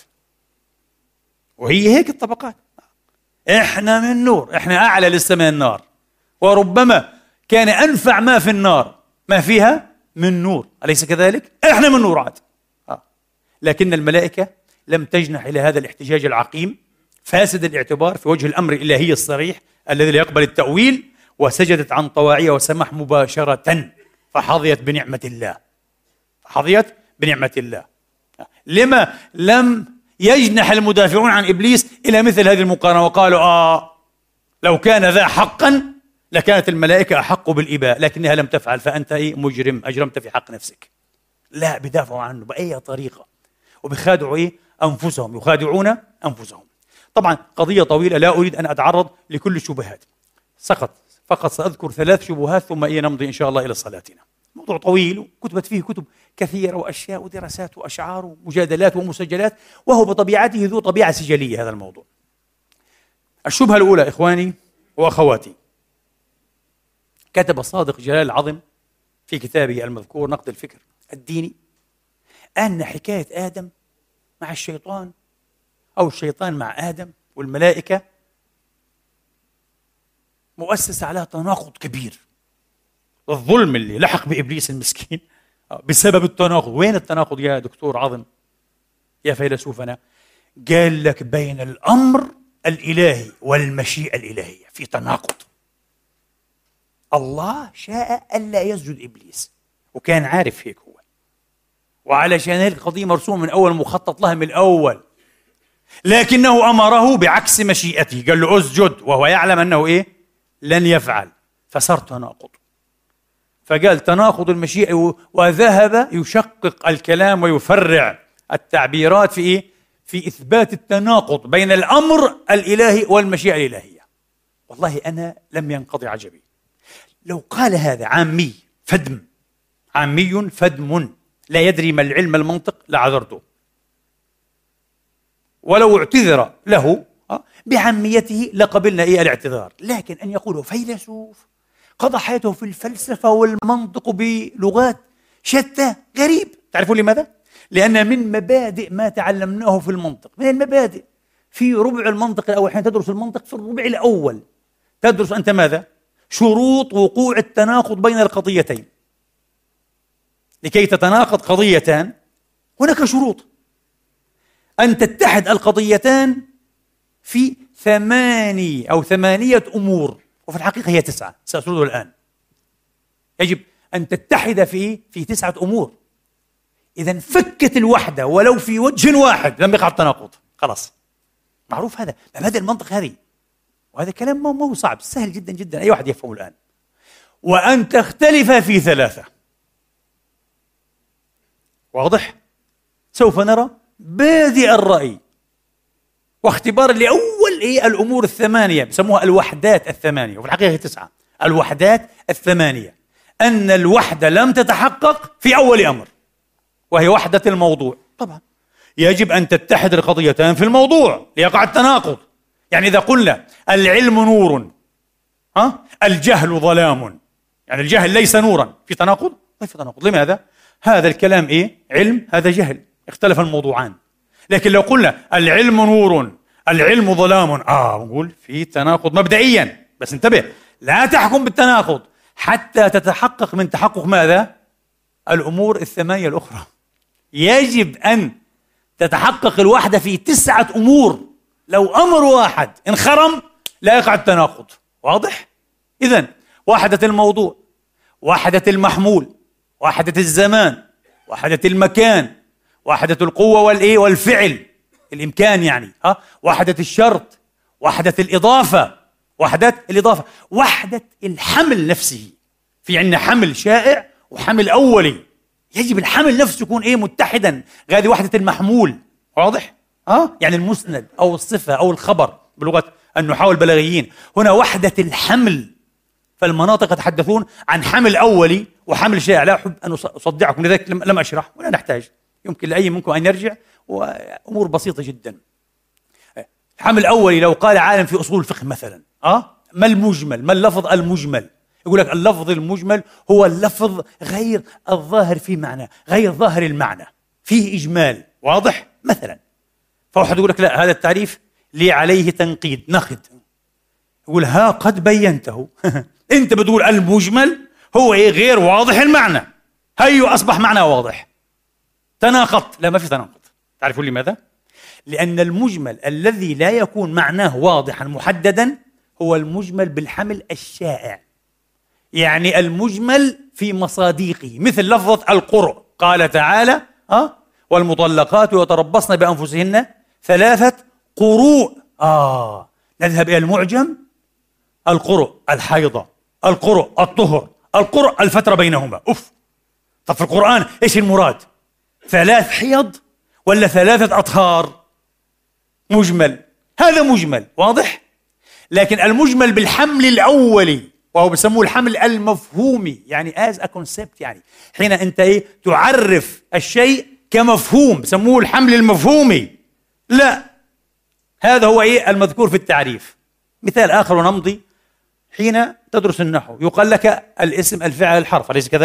وهي هيك الطبقات، إحنا من نور، إحنا أعلى لسه من النار، وربما كان أنفع ما في النار ما فيها من نور، أليس كذلك؟ إحنا من نور عاد. لكن الملائكة لم تجنح إلى هذا الاحتجاج العقيم فاسد الاعتبار في وجه الأمر الإلهي الصريح الذي لا يقبل التأويل، وسجدت عن طواعية وسمح مباشرة، فحظيت بنعمة الله، حظيت بنعمة الله. لما لم يجنح المدافعون عن إبليس إلى مثل هذه المقارنة وقالوا لو كان ذا حقا لكانت الملائكة أحق بالإباء، لكنها لم تفعل، فأنت مجرم، أجرمت في حق نفسك. لا، بدافعوا عنه بأي طريقة، وبخادعوا أنفسهم، يخادعون أنفسهم. طبعا قضية طويلة لا أريد أن أتعرض لكل الشبهات، فقط سأذكر 3 شبهات ثم نمضي إن شاء الله إلى صلاتنا. موضوع طويل وكتبت فيه كتب كثيرة وأشياء ودراسات وأشعار ومجادلات ومسجلات، وهو بطبيعته ذو طبيعة سجلية هذا الموضوع. الشبهة الأولى إخواني وأخواتي، كتب الصادق جلال العظم في كتابه المذكور نقد الفكر الديني أن حكاية آدم مع الشيطان أو الشيطان مع آدم والملائكة مؤسسة على تناقض كبير. الظلم اللي لحق بإبليس المسكين بسبب التناقض. وين التناقض يا دكتور عظم يا فيلسوفنا؟ قال لك بين الأمر الإلهي والمشيئة الإلهية في تناقض. الله شاء ألا يسجد إبليس وكان عارف هيك هو، وعلشان هيك القضية مرسومة من أول، مخطط لها من الأول، لكنه أمره بعكس مشيئته، قال له أسجد وهو يعلم أنه إيه؟ لن يفعل، فصار تناقض. فقال تناقض المشيئة، وذهب يشقق الكلام ويفرع التعبيرات في إيه؟ في إثبات التناقض بين الأمر الإلهي والمشيئة الإلهية. والله أنا لم ينقضي عجبي لو قال هذا عامي فدم، عامي فدم لا يدري ما العلم المنطق لعذرته، ولو اعتذر له بعاميته لقبلنا إيه الاعتذار. لكن أن يقول فيلسوف قضى حياته في الفلسفة والمنطق بلغات شتى غريب. تعرفون لماذا؟ لأن من مبادئ ما تعلمناه في المنطق، من المبادئ في ربع المنطق الأول، حين تدرس المنطق في الربع الأول تدرس أنت ماذا؟ شروط وقوع التناقض بين القضيتين. لكي تتناقض قضيتان هناك شروط أن تتحد القضيتان في 8 أو 8 أمور، وفي الحقيقة هي 9 سأسرده الآن. يجب أن تتحد في 9 أمور. إذا فكت الوحدة ولو في وجه واحد لم يقع التناقض، خلاص معروف هذا مبادئ المنطق هذه. وهذا كلام ما هو صعب، سهل جدا جدا، أي واحد يفهمه الآن. وأن تختلف في 3. واضح؟ سوف نرى بادئ الرأي واختبار لأول الأمور 8 بسموها الوحدات 8، وفي الحقيقة 9 الوحدات 8. أن الوحدة لم تتحقق في أول أمر، وهي وحدة الموضوع. طبعا يجب أن تتحد القضيتان في الموضوع ليقع التناقض. يعني إذا قلنا العلم نور الجهل ظلام، يعني الجهل ليس نورا، في تناقض؟ ما في تناقض. لماذا؟ هذا الكلام علم، هذا جهل، اختلف الموضوعان. لكن لو قلنا العلم نور العلم ظلام، نقول في تناقض مبدئيا. بس انتبه، لا تحكم بالتناقض حتى تتحقق من تحقق ماذا؟ الأمور 8 الأخرى. يجب أن تتحقق الوحدة في 9 أمور. لو أمر واحد انخرم لا يقع التناقض. واضح؟ إذن وحدة الموضوع، وحدة المحمول، وحدة الزمان، وحدة المكان، وحدة القوة والفعل، الإمكان يعني، وحدة الشرط، وحدة الإضافة، وحدة الحمل نفسه. في عندنا حمل شائع وحمل أولي، يجب الحمل نفسه يكون متحدا. هذه وحدة المحمول. واضح؟ يعني المسند أو الصفة أو الخبر بلغة النحاة البلاغيين. هنا وحدة الحمل. فالمناطق يتحدثون عن حمل أولي وحمل شائع. لا أحب أن أصدعكم، لذلك لم أشرح ولا نحتاج، يمكن لأي منكم أن يرجع، وأمور بسيطة جدا. حمل أولي لو قال عالم في أصول الفقه مثلا ما المجمل؟ ما اللفظ المجمل؟ يقول لك اللفظ المجمل هو اللفظ غير الظاهر في معنى، غير ظاهر المعنى، فيه إجمال. واضح؟ مثلا فواحد يقول لك لا، هذا التعريف لي عليه تنقيد، نقد. يقول ها قد بينته أنت بتقول المجمل هو غير واضح المعنى، هيو أصبح معنى واضح. تناقض؟ لا، ما في تناقض. تعرفون لماذا؟ لأن المجمل الذي لا يكون معناه واضحا محددا هو المجمل بالحمل الشائع. يعني المجمل في مصادقه، مثل لفظة القرء. قال تعالى والمطلقات يتربصن بأنفسهن 3 قروء. نذهب إلى المعجم. القرء الحيضة، القرء الطهر، القرء الفترة بينهما. طب في القرآن إيش المراد؟ 3 حيض ولا 3 أطهار؟ مجمل، هذا مجمل. واضح؟ لكن المجمل بالحمل الأولي، وهو بسموه الحمل المفهومي، يعني as a concept، يعني حين أنت تعرف الشيء كمفهوم بسموه الحمل المفهومي. لا، هذا هو المذكور في التعريف. مثال آخر ونمضي. حين تدرس النحو يقال لك الاسم الفعل الحرف، أليس كذلك؟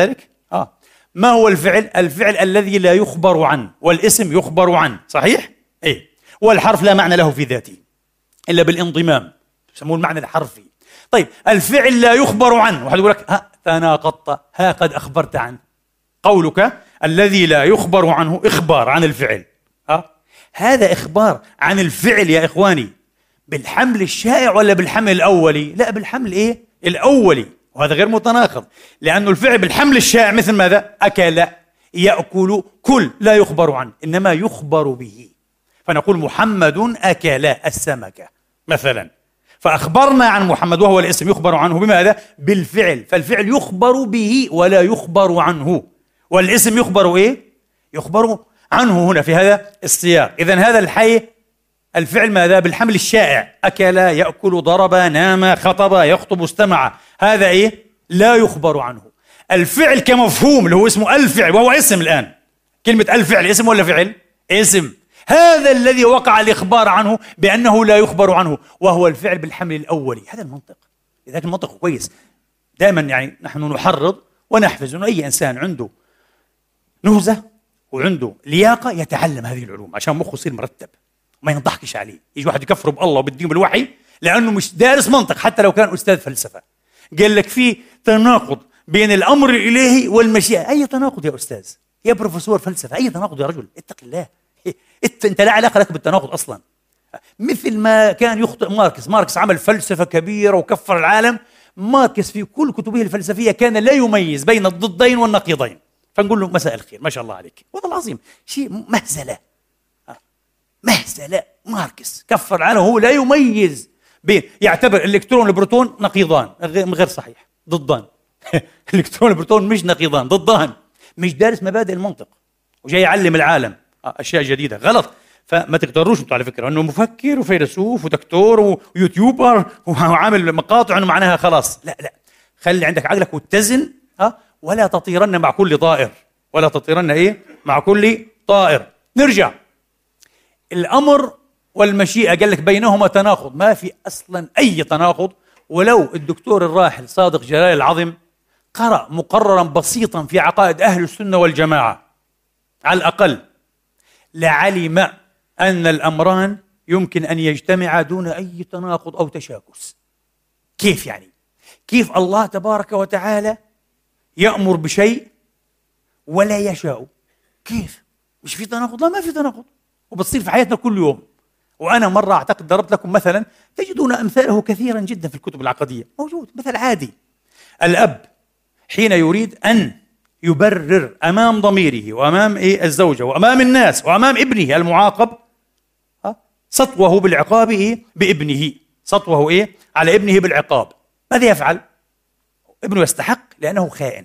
ما هو الفعل؟ الفعل الذي لا يخبر عنه، والاسم يخبر عنه، صحيح؟ إيه؟ والحرف لا معنى له في ذاته إلا بالانضمام، يسموه المعنى الحرفي. طيب الفعل لا يخبر عنه، واحد يقول لك تناقضت، قد أخبرت عنه. قولك الذي لا يخبر عنه إخبار عن الفعل، هذا إخبار عن الفعل يا إخواني بالحمل الشائع ولا بالحمل الأولي؟ لا، بالحمل الأولي، وهذا غير متناقض، لأن الفعل بالحمل الشائع مثل ماذا؟ أكل، يأكل، كل، لا يخبر عنه إنما يخبر به. فنقول محمد أكل السمكة مثلا، فأخبرنا عن محمد وهو الاسم يخبر عنه بماذا؟ بالفعل، فالفعل يخبر به ولا يخبر عنه، والاسم يخبر يخبر عنه هنا في هذا السياق. إذن هذا الحي الفعل ماذا؟ بالحمل الشائع، أكل، يأكل، ضرب، نام، خطب، يخطب، استمع، هذا لا يخبر عنه. الفعل كمفهوم اللي هو اسمه الفعل وهو اسم الآن، كلمة الفعل اسم ولا فعل؟ اسم، هذا الذي وقع الإخبار عنه بأنه لا يخبر عنه، وهو الفعل بالحمل الأولي. هذا المنطق، لذلك المنطق كويس. دائما يعني نحن نحرض ونحفز أنه أي إنسان عنده نهزة وعنده لياقة يتعلم هذه العلوم عشان مخه يصير مرتب، ما ينضحكش عليه. يجي واحد يكفر بالله وبالدين بالوحي لأنه مش دارس منطق، حتى لو كان أستاذ فلسفة، قال لك في تناقض بين الأمر الإلهي والمشيئة. أي تناقض يا أستاذ؟ يا بروفيسور فلسفة، أي تناقض يا رجل؟ اتق الله، أنت لا علاقة لك بالتناقض أصلا. مثل ما كان يخطئ ماركس عمل فلسفة كبيرة وكفر العالم. ماركس في كل كتبه الفلسفية كان لا يميز بين الضدين والنقيضين، فنقول له مساء الخير، ما شاء الله عليك، والله العظيم شيء مهزلة. ماركس كفر العالم وهو لا يميز بين، يعتبر الإلكترون والبروتون نقيضان، غير صحيح، ضدان. الإلكترون والبروتون مش نقيضان، ضدان. مش دارس مبادئ المنطق وجاي يعلم العالم أشياء جديدة، غلط. فما تقدروش انتوا على فكرة انه مفكر وفيلسوف ودكتور ويوتيوبر وعامل مقاطع انه معناها خلاص. لا، خلي عندك عقلك واتزن، ولا تطيرن مع كل طائر، ولا تطيرن مع كل طائر. نرجع، الأمر والمشيئة قال لك بينهما تناقض، ما في أصلا أي تناقض. ولو الدكتور الراحل صادق جلال العظم قرأ مقررا بسيطا في عقائد أهل السنة والجماعة على الأقل لعلم أن الأمران يمكن أن يجتمعا دون أي تناقض أو تشاكس. كيف يعني؟ كيف الله تبارك وتعالى يأمر بشيء ولا يشاء؟ كيف؟ مش في تناقض؟ لا، ما في تناقض، وبتصير في حياتنا كل يوم. وأنا مرة أعتقد ضربت لكم مثلا تجدون أمثاله كثيرا جدا في الكتب العقدية، موجود مثل عادي. الأب حين يريد أن يبرر أمام ضميره وأمام الزوجة وأمام الناس وأمام ابنه المعاقب سطوه بالعقاب بابنه، سطوه على ابنه بالعقاب، ماذا يفعل؟ ابنه يستحق لأنه خائن،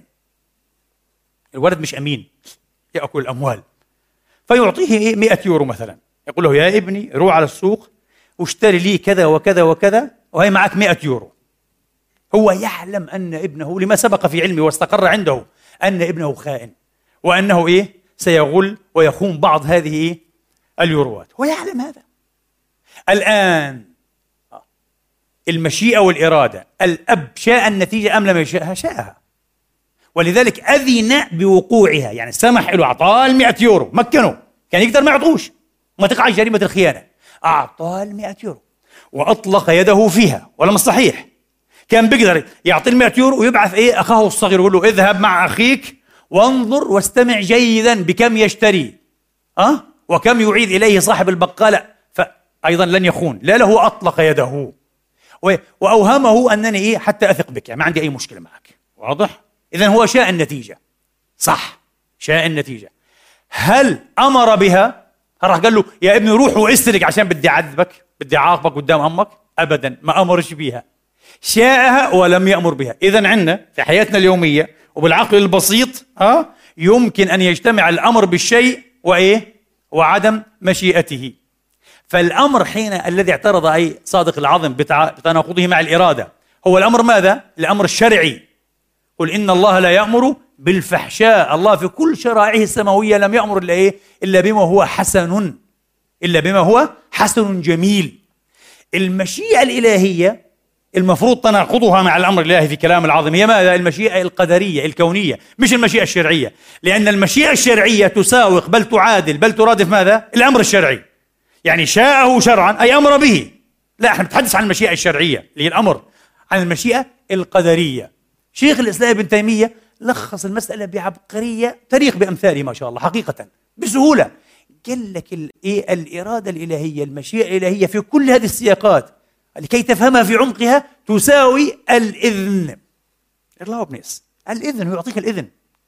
الولد مش أمين، يأكل الأموال، فيعطيه 100 يورو مثلا، يقول له يا ابني روح على السوق واشتري لي كذا وكذا وكذا وهي معك 100 يورو. هو يعلم أن ابنه لما سبق في علمه واستقر عنده أن ابنه خائن، وأنه سيغل ويخون بعض هذه اليوروات، هو يعلم هذا. الآن المشيئة والإرادة، الأب شاء النتيجة أم لم يشاءها؟ شاءها، ولذلك أذن بوقوعها، يعني سمح له، أعطاه 100 يورو، مكنه، كان يقدر ما يعطوش ما تقع جريمة الخيانة، أعطاه 100 يورو وأطلق يده فيها، ولا مش صحيح؟ كان بيقدر يعطي 100 يورو ويبعث أخاه الصغير يقول له اذهب مع أخيك وانظر واستمع جيدا بكم يشتري وكم يعيد إليه صاحب البقالة، فأيضا لن يخون. لا، له أطلق يده وأوهمه أنني حتى أثق بك، يعني ما عندي أي مشكلة معك. واضح؟ إذن هو شاء النتيجة، صح، شاء النتيجة. هل أمر بها؟ راح قال له يا ابني روح واسرق عشان بدي أعذبك، بدي أعاقبك قدام أمك؟ أبدا، ما أمرش بها، شاءها ولم يأمر بها. إذن عندنا في حياتنا اليومية وبالعقل البسيط يمكن أن يجتمع الأمر بالشيء وعدم مشيئته. فالأمر حين الذي اعترض صادق العظم بتناقضه مع الإرادة هو الأمر ماذا؟ الأمر الشرعي. قل إن الله لا يأمر بالفحشاء، الله في كل شرائعه السماوية لم يأمر إلا بما هو حسن، إلا بما هو حسن جميل. المشيئة الإلهية المفروض تناقضها مع الأمر الإلهي في كلام العظيم هي ماذا؟ المشيئة القدرية الكونية، مش المشيئة الشرعية، لأن المشيئة الشرعية تساوق بل تعادل بل ترادف ماذا؟ الأمر الشرعي. يعني شاءه شرعا أي أمر به. لا، احنا نتحدث عن المشيئة الشرعية اللي هي الأمر، عن المشيئة القدرية. شيخ الإسلام ابن تيمية لخص المسألة بعبقرية تليق بأمثاله ما شاء الله، حقيقة بسهولة. قال لك الإرادة الإلهية، المشيئة الإلهية في كل هذه السياقات لكي تفهمها في عمقها تساوي الإذن. الله بنيس الإذن، هو يعطيك الإذن.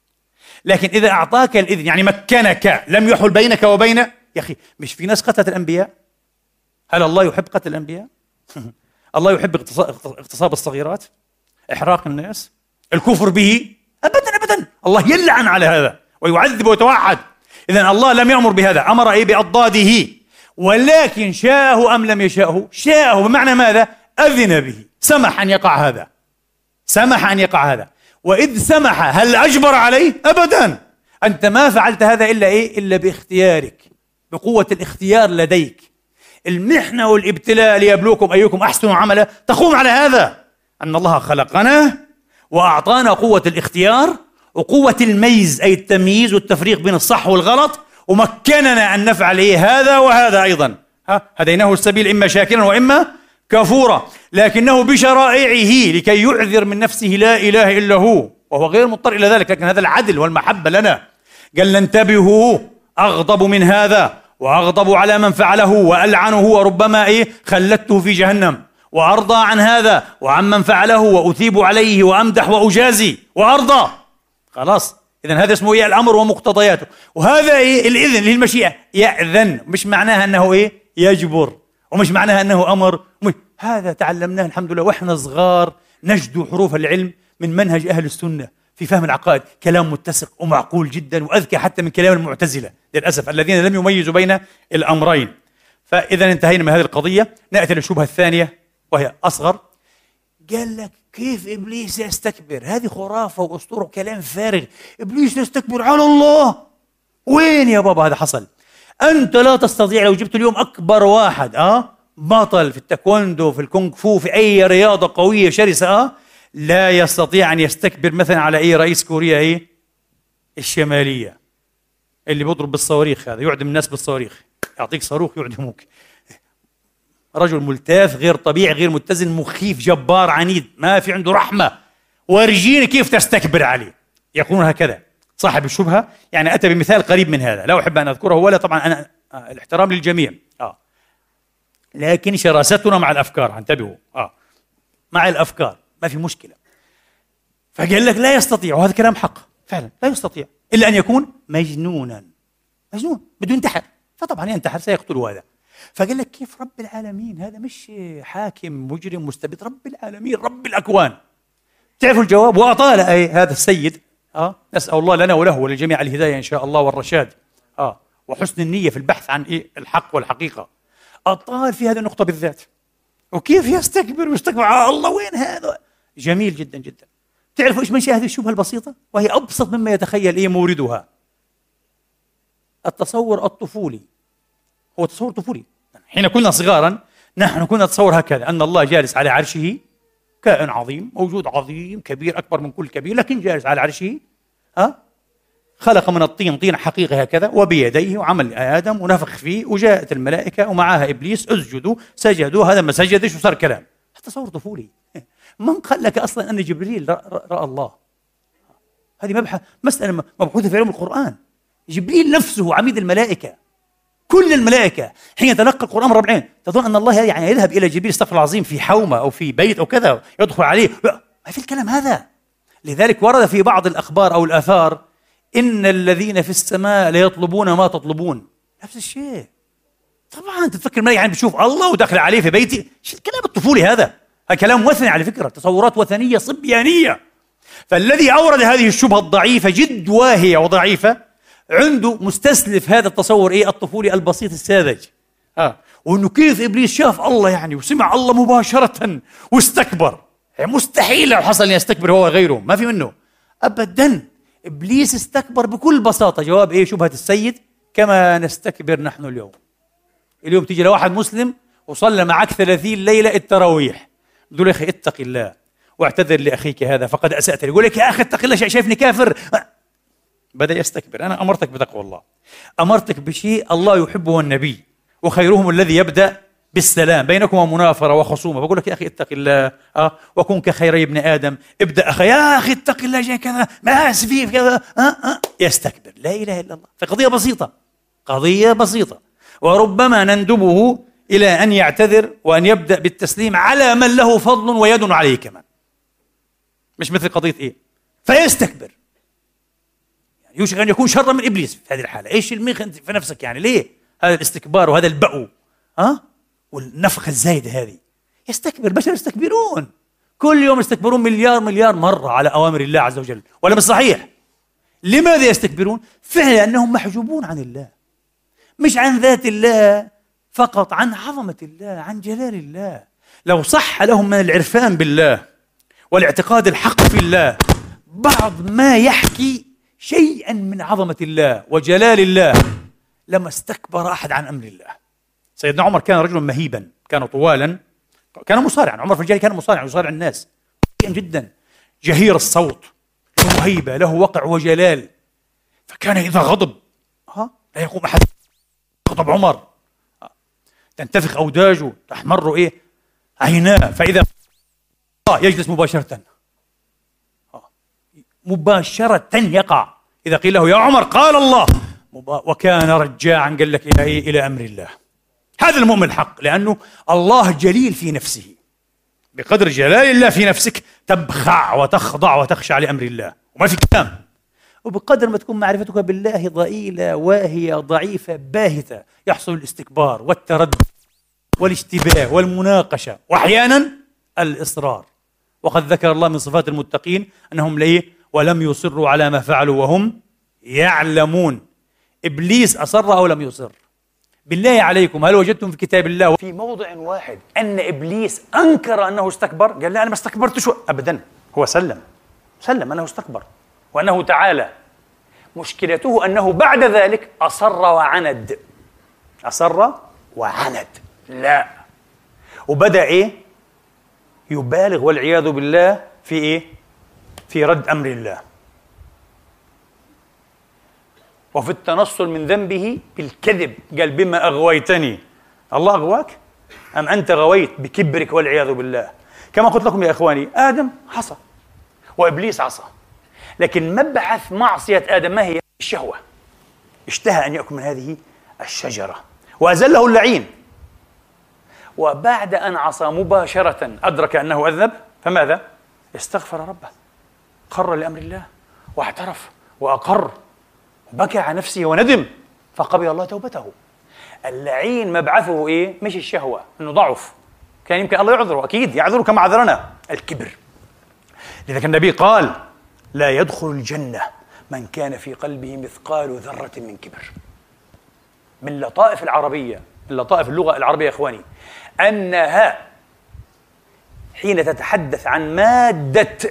لكن إذا أعطاك الإذن يعني مكنك، لم يحل بينك وبين، يا أخي مش في ناس قتلت الأنبياء؟ هل الله يحب قتل الأنبياء؟ الله يحب اغتصاب الصغيرات، إحراق الناس، الكفر به؟ أبدا أبدا، الله يلعن على هذا ويعذب ويتوعد. إذن الله لم يأمر بهذا، أمر بأضداده. ولكن شاءه أم لم يشاءه؟ شاءه، بمعنى ماذا؟ أذن به، سمح أن يقع هذا، سمح أن يقع هذا. وإذ سمح هل أجبر عليه؟ أبدا. أنت ما فعلت هذا إلا إيه؟ إلا باختيارك، بقوة الاختيار لديك. المحنة والابتلاء ليبلوكم أيكم أحسن عملا تقوم على هذا، أن الله خلقنا وأعطانا قوة الاختيار وقوة الميز أي التمييز والتفريق بين الصح والغلط، ومكننا أن نفعل إيه؟ هذا وهذا أيضا. هديناه السبيل إما شاكرا وإما كفورا، لكنه بشرائعه لكي يعذر من نفسه لا إله إلا هو، وهو غير مضطر إلى ذلك، لكن هذا العدل والمحبة لنا. قال انتبهوا، أغضب من هذا وأغضب على من فعله وألعنه، وربما إيه؟ خلدته في جهنم، وأرضى عن هذا وعن من فعله وأثيب عليه وأمدح وأجازي وأرضى. خلاص، إذن هذا اسمه إيه؟ الأمر ومقتضياته. وهذا إيه؟ الإذن اللي هي المشيئة، يأذن، مش معناها أنه إيه؟ يجبر، ومش معناها أنه أمر. هذا تعلمناه الحمد لله وإحنا صغار، نجد حروف العلم من منهج أهل السنة في فهم العقائد، كلام متسق ومعقول جدا وأذكى حتى من كلام المعتزلة للأسف الذين لم يميزوا بين الأمرين. فإذا انتهينا من هذه القضية، نأتي للشبهة الثانية وهي أصغر. قال لك كيف إبليس يستكبر؟ هذه خرافة وأسطورة وكلام فارغ. إبليس يستكبر على الله؟ وين يا بابا هذا حصل؟ أنت لا تستطيع، لو جبت اليوم أكبر واحد بطل في التايكوندو في الكونغ فو في أي رياضة قوية شرسة لا يستطيع أن يستكبر مثلا على أي رئيس كوريا الشمالية اللي بيضرب بالصواريخ، هذا يعدم الناس بالصواريخ، يعطيك صاروخ يعدموك. رجل ملتاف غير طبيعي غير متزن مخيف جبار عنيد ما في عنده رحمة. ورجيني كيف تستكبر عليه. يقولون هكذا صاحب الشبهة، يعني أتى بمثال قريب من هذا، لا أحب أن أذكره ولا طبعا أنا الاحترام للجميع لكن شراستنا مع الأفكار، انتبهوا مع الأفكار ما في مشكلة. فقال لك لا يستطيع، وهذا كلام حق فعلا، لا يستطيع إلا أن يكون مجنونا، مجنون بده ينتحر، فطبعا ينتحر سيقتل هذا. فقال لك كيف رب العالمين؟ هذا مش حاكم مجرم مستبد، رب العالمين رب الأكوان. تعرفوا الجواب؟ وأطال هذا السيد نسأل الله لنا وله وللجميع الهداية إن شاء الله والرشاد وحسن النية في البحث عن الحق والحقيقة. أطال في هذه النقطة بالذات، وكيف يستكبر ويستكبر على الله؟ وين هذا؟ جميل جدا جدا. تعرفوا إيش منشأ هذه الشبهة البسيطة وهي أبسط مما يتخيل موردها؟ التصور الطفولي. هو تصور طفولي. حين كنا صغارا نحن كنا نتصور هكذا، أن الله جالس على عرشه، كائن عظيم موجود عظيم كبير أكبر من كل كبير، لكن جالس على عرشه خلق من الطين طين حقيقي هكذا وبيديه، وعمل آدم ونفخ فيه، وجاءت الملائكة ومعها إبليس اسجدوا سجدوا، هذا ما سجدش وصار كلام. تصور طفولي. من قال لك أصلا أن جبريل رأى الله؟ هذه مسألة مبحوثة في علم القرآن. جبريل نفسه عميد الملائكة، كل الملائكة حين يتلقى القرآن من رب العالمين تظن أن الله يعني يذهب إلى جبريل استغفر العظيم في حومة أو في بيت أو كذا يدخل عليه، ما في الكلام هذا. لذلك ورد في بعض الأخبار أو الآثار إن الذين في السماء ليطلبون ما تطلبون، نفس الشيء. طبعا تتفكر الملائكة يعني بتشوف الله وداخل عليه في بيتي؟ شو الكلام الطفولي هذا كلام وثني على فكرة، تصورات وثنية صبيانية. فالذي أورد هذه الشبهة الضعيفة جد واهية وضعيفة عنده مستسلف هذا التصور الطفولي البسيط الساذج، وإنه كيف إبليس شاف الله يعني وسمع الله مباشرة واستكبر. مستحيل لو حصل أن يستكبر هو غيره، ما في منه أبدا. إبليس استكبر بكل بساطة. جواب شبهة السيد؟ كما نستكبر نحن اليوم. اليوم تيجي لواحد مسلم وصلى معك 30 ليلة التراويح تقول يا أخي اتق الله واعتذر لأخيك هذا فقد أسأت لي. يقول لك يا أخي اتق الله، شايفني كافر؟ بدأ يستكبر. أنا أمرتك بتقوى الله، أمرتك بشيء الله يحبه النبي، وخيرهم الذي يبدأ بالسلام، بينكما منافرة وخصومة، بقول لك يا أخي اتق الله وكن كخيري ابن آدم، ابدأ أخي يا أخي اتق الله جاي كذا ما أسفي كذا يستكبر. لا إله إلا الله. فقضية بسيطة، قضية بسيطة، وربما نندبه إلى أن يعتذر وأن يبدأ بالتسليم على من له فضل ويد عليه كمان، مش مثل قضية إيه فيستكبر. يعني يوشك أن يكون شر من إبليس في هذه الحالة. إيش الميخ أنت في نفسك يعني؟ ليه هذا الاستكبار وهذا البأو والنفخة الزايدة هذه؟ يستكبر، بشر يستكبرون كل يوم، يستكبرون مليار مرة على أوامر الله عز وجل، ولا مش صحيح؟ لماذا يستكبرون؟ فعلا أنهم محجوبون عن الله، مش عن ذات الله فقط، عن عظمة الله، عن جلال الله. لو صح لهم من العرفان بالله والاعتقاد الحق في الله بعض ما يحكي شيئا من عظمة الله وجلال الله لما استكبر أحد عن أمر الله. سيدنا عمر كان رجلا مهيبا، كان طوالا، كان مصارعا. عمر في الجاهلية كان مصارعا، يصارع الناس جدا، جهير الصوت، له هيبة، له وقع وجلال. فكان إذا غضب لا يقوم أحد. غضب عمر تنتفخ أوداجه، تحمر عيناه، فإذا يجلس مباشرة يقع. إذا قيل له يا عمر قال الله، وكان رجاعا قال لك إلى أمر الله. هذا المؤمن الحق، لأنه الله جليل في نفسه، بقدر جلال الله في نفسك تبخع وتخضع وتخشع لأمر الله وما في كلام. وبقدر ما تكون معرفتك بالله ضئيلة واهية ضعيفة باهتة يحصل الاستكبار والتردد والاشتباه والمناقشة وأحيانا الإصرار. وقد ذكر الله من صفات المتقين أنهم ولم يصروا على ما فعلوا وهم يعلمون. إبليس أصر أو لم يصر؟ بالله عليكم هل وجدتم في كتاب الله في موضع واحد أن إبليس أنكر أنه استكبر؟ قال لا أنا ما استكبرتش أبدا، هو سلم أنه استكبر وأنه تعالى. مشكلته أنه بعد ذلك أصر وعند. لا، وبدأ يبالغ والعياذ بالله في في رد أمر الله وفي التنصل من ذنبه بالكذب. قال بما أغويتني، الله أغواك أم أنت غويت بكبرك والعياذ بالله؟ كما قلت لكم يا إخواني، آدم عصى وإبليس عصى، لكن مبعث معصية آدم ما هي؟ الشهوة. اشتهى أن يأكل من هذه الشجرة وأزله اللعين، وبعد أن عصى مباشرة أدرك أنه أذنب، فماذا؟ استغفر ربه، خر لأمر الله واعترف وأقر وبكى على نفسه وندم، فقبل الله توبته. اللعين مبعثه مش الشهوة، أنه ضعف، كان يمكن الله يعذره، أكيد يعذره كما عذرنا، الكبر. لذلك النبي قال لا يدخل الجنة من كان في قلبه مثقال ذرة من كبر. من لطائف العربية، من لطائف اللغة العربية يا إخواني، أنها حين تتحدث عن مادة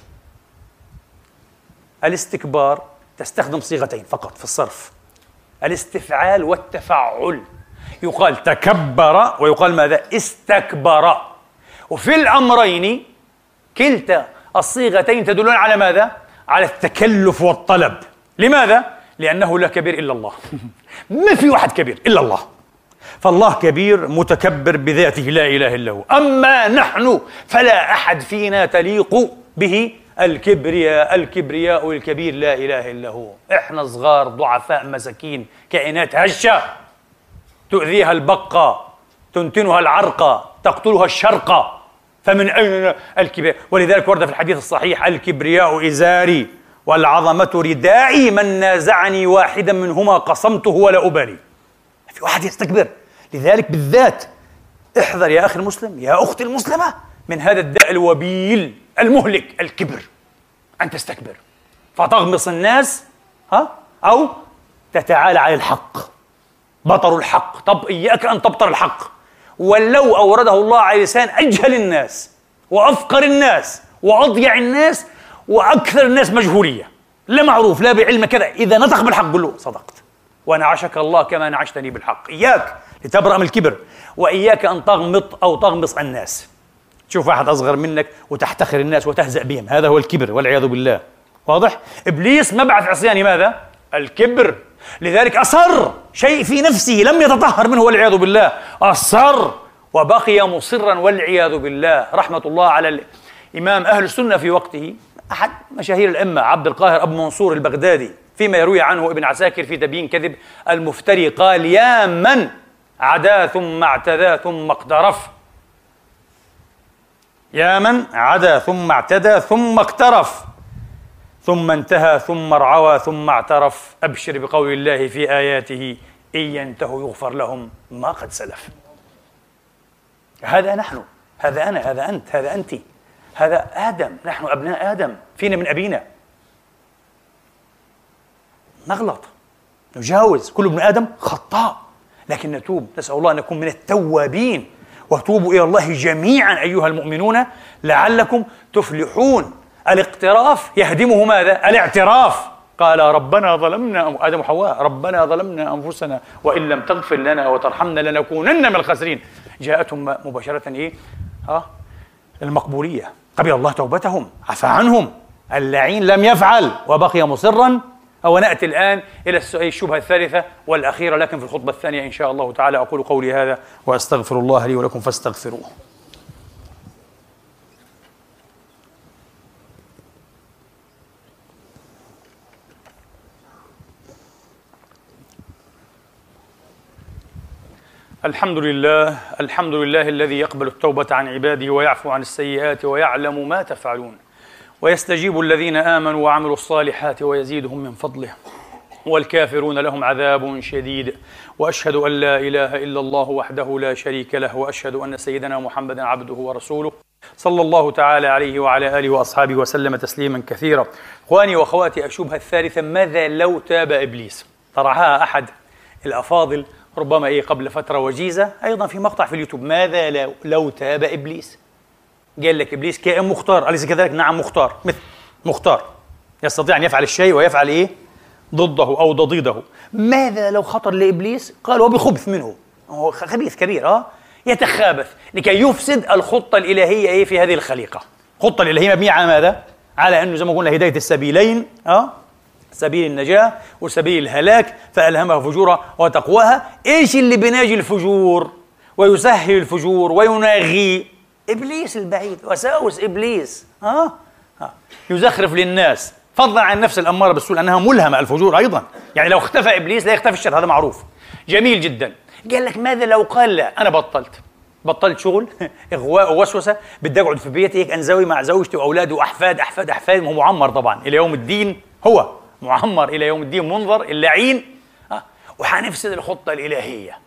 الاستكبار تستخدم صيغتين فقط في الصرف، الاستفعال والتفعل. يقال تكبر ويقال ماذا؟ استكبر. وفي الأمرين كلتا الصيغتين تدلون على ماذا؟ على التكلف والطلب. لماذا؟ لأنه لا كبير إلا الله. ما في واحد كبير إلا الله، فالله كبير متكبر بذاته لا إله إلا هو. أما نحن فلا أحد فينا تليق به الكبرياء الكبير لا إله إلا هو. إحنا صغار ضعفاء مساكين، كائنات هشة تؤذيها البقة، تنتنها العرقة، تقتلها الشرقة، فمن أين الكبرياء؟ ولذلك ورد في الحديث الصحيح الكبرياء إزاري والعظمة ردائي، من نازعني واحدا منهما قصمته ولا أبالي. في واحد يستكبر. لذلك بالذات احذر يا أخي المسلم يا أختي المسلمة من هذا الداء الوبيل المهلك، الكبر، أن تستكبر فتغمص الناس أو تتعالى على الحق. بطر الحق، طب إياك أن تبطر الحق، ولو أورده الله على لسان أجهل الناس وأفقر الناس وأضيع الناس وأكثر الناس مجهولية، لا معروف لا بعلم كذا، إذا نطق بالحق قل له صدقت وأنا عشك الله كما نعشتني بالحق. إياك لتبرأ من الكبر، وإياك أن تغمط أو تغمص الناس. تشوف واحد أصغر منك وتحتقر الناس وتهزأ بهم، هذا هو الكبر والعياذ بالله. واضح؟ إبليس مبعث عصيان ماذا؟ الكبر. لذلك أصر شيء في نفسه لم يتطهر منه والعياذ بالله، أصر وبقي مصرا والعياذ بالله. رحمة الله على الإمام أهل السنة في وقته، أحد مشاهير الأئمة عبد القاهر أبو منصور البغدادي، فيما يروي عنه ابن عساكر في تبيين كذب المفتري، قال: يا من عدا ثم اعتدى ثم اقترف، يا من عدا ثم اعتدى ثم اقترف، ثم انتهى ثم ارعوى ثم اعترف، أبشر بقول الله في آياته: إن ينتهوا يغفر لهم ما قد سلف. هذا نحن، هذا أنا، هذا أنت، هذا أنت، هذا آدم، نحن أبناء آدم، فينا من أبينا. نغلط، نجاوز، كل ابن آدم خطاء، لكن نتوب، نسأل الله أن نكون من التوابين. وتوبوا إلى الله جميعا أيها المؤمنون لعلكم تفلحون. الاقتراف يهدمه ماذا؟ الاعتراف. قال: ربنا ظلمنا، آدم وحواء، ربنا ظلمنا أنفسنا وإن لم تغفر لنا وترحمنا لنكونن من الخاسرين. جاءتهم مباشرة إيه؟ المقبولية، قبل الله توبتهم، عفى عنهم. اللعين لم يفعل وبقي مصرا. ونأتي الآن إلى الشبهة الثالثة والأخيرة، لكن في الخطبة الثانية إن شاء الله تعالى. أقول قولي هذا وأستغفر الله لي ولكم فاستغفروه. الحمد لله، الحمد لله الذي يقبل التوبة عن عباده ويعفو عن السيئات ويعلم ما تفعلون، ويستجيب الذين آمنوا وعملوا الصالحات ويزيدهم من فضله، والكافرون لهم عذاب شديد. وأشهد أن لا إله إلا الله وحده لا شريك له، وأشهد أن سيدنا محمدا عبده ورسوله، صلى الله تعالى عليه وعلى آله وأصحابه وسلم تسليما كثيرا. إخواني وأخواتي، الشبهة الثالثة: ماذا لو تاب إبليس؟ طرحها أحد الأفاضل ربما قبل فترة وجيزة، أيضا في مقطع في اليوتيوب. ماذا لو تاب إبليس؟ قال لك إبليس كائن مختار، أليس كذلك؟ نعم، مختار، مثل مختار، يستطيع أن يفعل الشيء ويفعل ضده أو ضديده. ماذا لو خطر لإبليس؟ قال: وبخبث منه، هو خبيث كبير، يتخابث لكي يفسد الخطة الإلهية في هذه الخليقة. الخطة الإلهية مبنية على ماذا؟ على أنه زي ما قلنا هداية السبيلين، سبيل النجاة وسبيل الهلاك، فألهمها فجورها وتقواها. إيش اللي بيناجي الفجور ويسهل الفجور ويناغيه؟ إبليس البعيد، وساوس إبليس، يزخرف للناس، فضلا عن النفس الأمارة بالسوء أنها ملهمة الفجور أيضا. يعني لو اختفى إبليس لا يختفي الشر، هذا معروف. جميل جدا. قال لك: ماذا لو قال: لا، أنا بطلت شغل إغواء ووسوسة، بدي أقعد في بيتي أنزوي مع زوجتي وأولادي وأحفاد أحفاد أحفاد، هو معمر طبعا إلى يوم الدين، هو معمر إلى يوم الدين، منظر اللعين، وحنفسد الخطة الإلهية.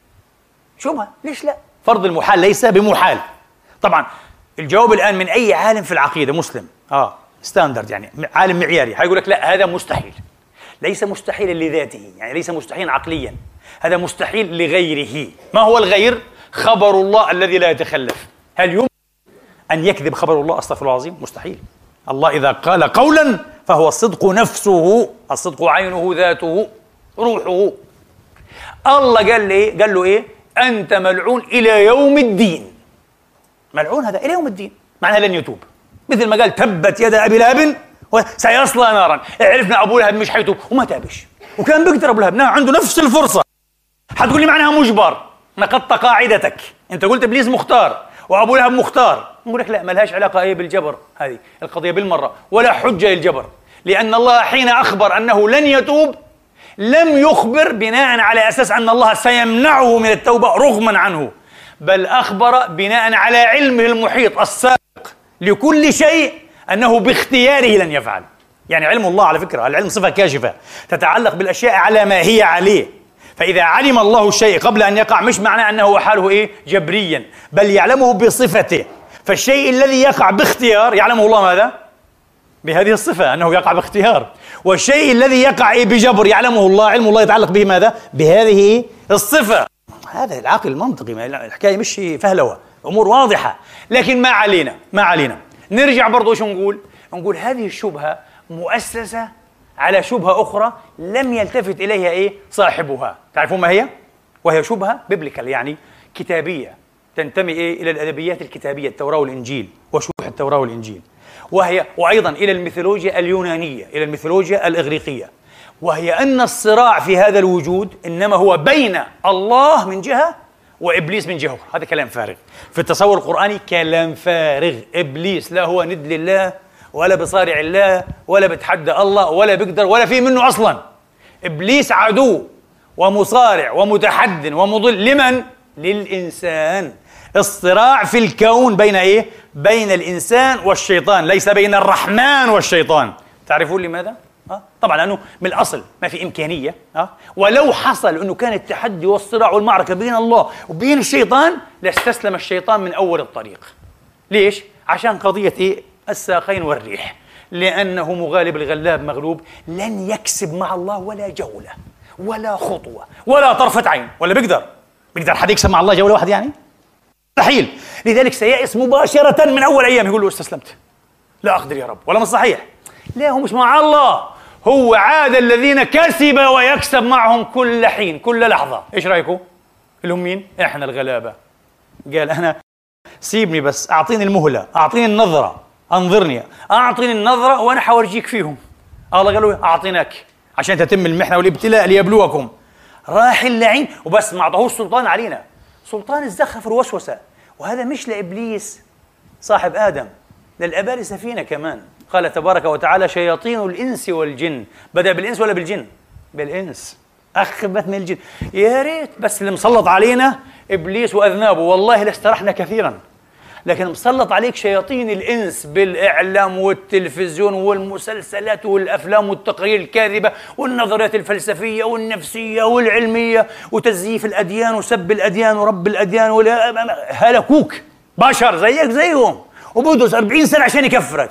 شبهة، ليش لا؟ فرض المحال ليس بمحال. طبعا الجواب الآن من أي عالم في العقيدة مسلم، ستاندرد، يعني عالم معياري، هيقول لك: لا، هذا مستحيل. ليس مستحيلا لذاته، يعني ليس مستحيلا عقليا، هذا مستحيل لغيره. ما هو الغير؟ خبر الله الذي لا يتخلف. هل يمكن أن يكذب خبر الله؟ استغفر الله العظيم، مستحيل. الله إذا قال قولا فهو الصدق نفسه، الصدق عينه ذاته روحه. الله قال له إيه؟ أنت ملعون إلى يوم الدين. ملعون هذا إلى يوم الدين، معناه لن يتوب، مثل ما قال: تبت يد أبي لهب وسيصلى نارا. عرفنا أبو لهب مش حيتوب وما تابش، وكان بيقدر أبو لهب، عنده نفس الفرصة. حتقول لي معناها مجبر، نقضت قاعدتك، أنت قلت إبليس مختار وأبو لهب مختار. نقول لك: لا، ما لهاش علاقة بالجبر، هذه القضية بالمرة، ولا حجة للجبر، لأن الله حين أخبر أنه لن يتوب لم يخبر بناء على أساس أن الله سيمنعه من التوبة رغما عنه، بل أخبر بناء على علمه المحيط السابق لكل شيء أنه باختياره لن يفعل. يعني علم الله على فكرة، العلم صفة كاشفة تتعلق بالأشياء على ما هي عليه. فإذا علم الله الشيء قبل أن يقع مش معناه أنه حاله جبريا، بل يعلمه بصفته. فالشيء الذي يقع باختيار يعلمه الله ماذا؟ بهذه الصفة، أنه يقع باختيار. والشيء الذي يقع بجبر يعلمه الله، علم الله يتعلق به ماذا؟ بهذه الصفة. هذا العقل المنطقي، الحكاية مش فهلوة، أمور واضحة. لكن ما علينا نرجع برضو شو نقول هذه الشبهة مؤسسة على شبهة أخرى لم يلتفت إليها صاحبها. تعرفون ما هي؟ وهي شبهة بيبليكال، يعني كتابية، تنتمي إلى الأدبيات الكتابية، التوراة والإنجيل وشروح التوراة والإنجيل، وأيضا إلى الميثولوجيا اليونانية، إلى الميثولوجيا الإغريقية، وهي أن الصراع في هذا الوجود إنما هو بين الله من جهة وإبليس من جهة. هذا كلام فارغ في التصور القرآني، كلام فارغ. إبليس لا هو ند لله ولا بصارع الله ولا بتحدى الله ولا بيقدر ولا في منه أصلا. إبليس عدو ومصارع ومتحد ومضل لمن؟ للإنسان. الصراع في الكون بين إيه؟ بين الإنسان والشيطان، ليس بين الرحمن والشيطان. تعرفون لماذا؟ طبعا لأنه من الأصل ما في إمكانية، ولو حصل أنه كان التحدي والصراع والمعركة بين الله وبين الشيطان لاستسلم الشيطان من أول الطريق. ليش؟ عشان قضية إيه؟ الساقين والريح، لأنه مغالب الغلاب مغلوب، لن يكسب مع الله ولا جولة ولا خطوة ولا طرفة عين. ولا بيقدر حد يكسب مع الله جولة واحدة يعني؟ مستحيل. لذلك سيئس مباشرة من أول أيام، يقول له استسلمت، لا أقدر يا رب. ولا من صحيح؟ لا، هو مش مع الله، هو عاد الذين كسب ويكسب معهم كل حين كل لحظة. إيش رأيكم؟ اللي هم مين؟ إحنا الغلابة. قال أنا سيبني بس، أعطيني المهلة، أعطيني النظرة، أنظرني، أعطيني النظرة وأنا حورجيك فيهم. الله قال له أعطيناك عشان تتم المحنة والابتلاء ليبلوكم. راح اللعين وبس، ما أعطاهوش سلطان علينا، سلطان الزخرف والوسوسة. وهذا مش لإبليس صاحب آدم، للأبالسة فينا كمان. قال تبارك وتعالى شياطين الإنس والجن. بدأ بالإنس ولا بالجن؟ بالإنس، أخبث من الجن. يا ريت بس اللي مسلط علينا إبليس وأذنابه، والله لاسترحنا كثيرا. لكن مسلط عليك شياطين الإنس بالإعلام والتلفزيون والمسلسلات والأفلام والتقارير الكاذبة والنظريات الفلسفية والنفسية والعلمية وتزييف الأديان وسب الأديان ورب الأديان. هلكوك بشر زيك زيهم، وبدرس 40 سنة عشان يكفرك،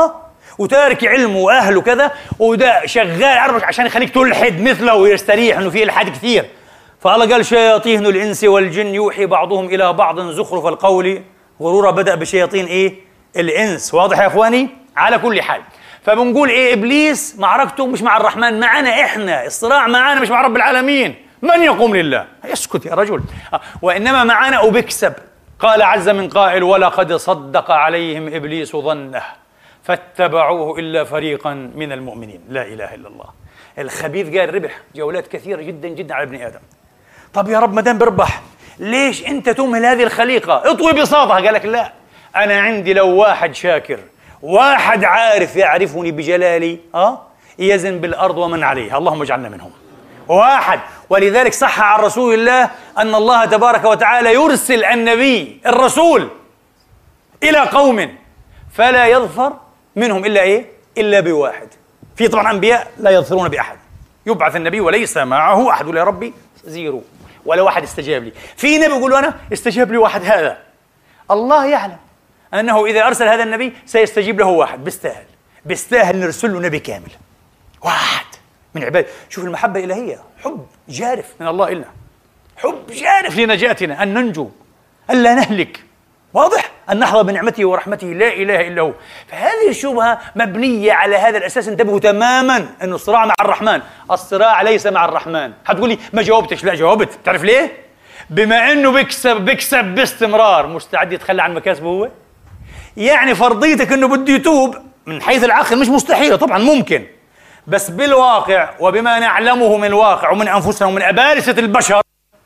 وتارك علمه وأهله كذا، وده شغال 4 عشان يخليك تلحد مثله ويستريح إنه في إلحاد كثير. فالله قال شياطين الإنس والجن يوحي بعضهم إلى بعض زخرف القول غرورا. بدأ بشياطين إيه؟ الإنس. واضح يا إخواني؟ على كل حال، فبنقول إيه؟ إبليس معركته مش مع الرحمن، معنا إحنا. الصراع معنا مش مع رب العالمين. من يقوم لله؟ اسكت يا رجل. وإنما معنا وبكسب. قال عز من قائل ولقد صدق عليهم إبليس ظنه فاتبعوه إلا فريقا من المؤمنين. لا إله إلا الله. الخبيث قال ربح جولات كثيرة جدا جدا على ابن آدم. طب يا رب ما دام بربح، ليش أنت تمهل هذه الخليقة؟ اطوي بساطها. قال لك لا، أنا عندي لو واحد شاكر، واحد عارف يعرفني بجلالي، يزن بالأرض ومن عليها، اللهم اجعلنا منهم. واحد. ولذلك صح عن رسول الله أن الله تبارك وتعالى يرسل النبي الرسول إلى قوم فلا يظفر منهم إلا إيه؟ إلا بواحد. في طبعا أنبياء لا يظفرون بأحد، يبعث النبي وليس معه أحد، ولا يا ربي زيرو ولا واحد استجاب لي. في نبي يقول أنا استجاب لي واحد. هذا الله يعلم أنه إذا أرسل هذا النبي سيستجيب له واحد. بيستاهل نرسل له نبي كامل واحد من عباد. شوف المحبة الإلهية، حب جارف من الله إلنا، حب جارف لنجاتنا، أن ننجو، أن لا نهلك. واضح؟ أن نحظى بنعمته ورحمته لا إله إلا هو. فهذه الشبهة مبنية على هذا الأساس. انتبهوا تماما أنه الصراع مع الرحمن، الصراع ليس مع الرحمن. هتقول لي ما جاوبتش. لا جاوبت. تعرف ليه؟ بما أنه بيكسب باستمرار، مستعد يتخلى عن مكاسبه هو؟ يعني فرضيتك أنه بده يتوب من حيث العقل مش مستحيلة، طبعا ممكن، بس بالواقع وبما نعلمه من الواقع ومن أنفسنا ومن أبارسة البشر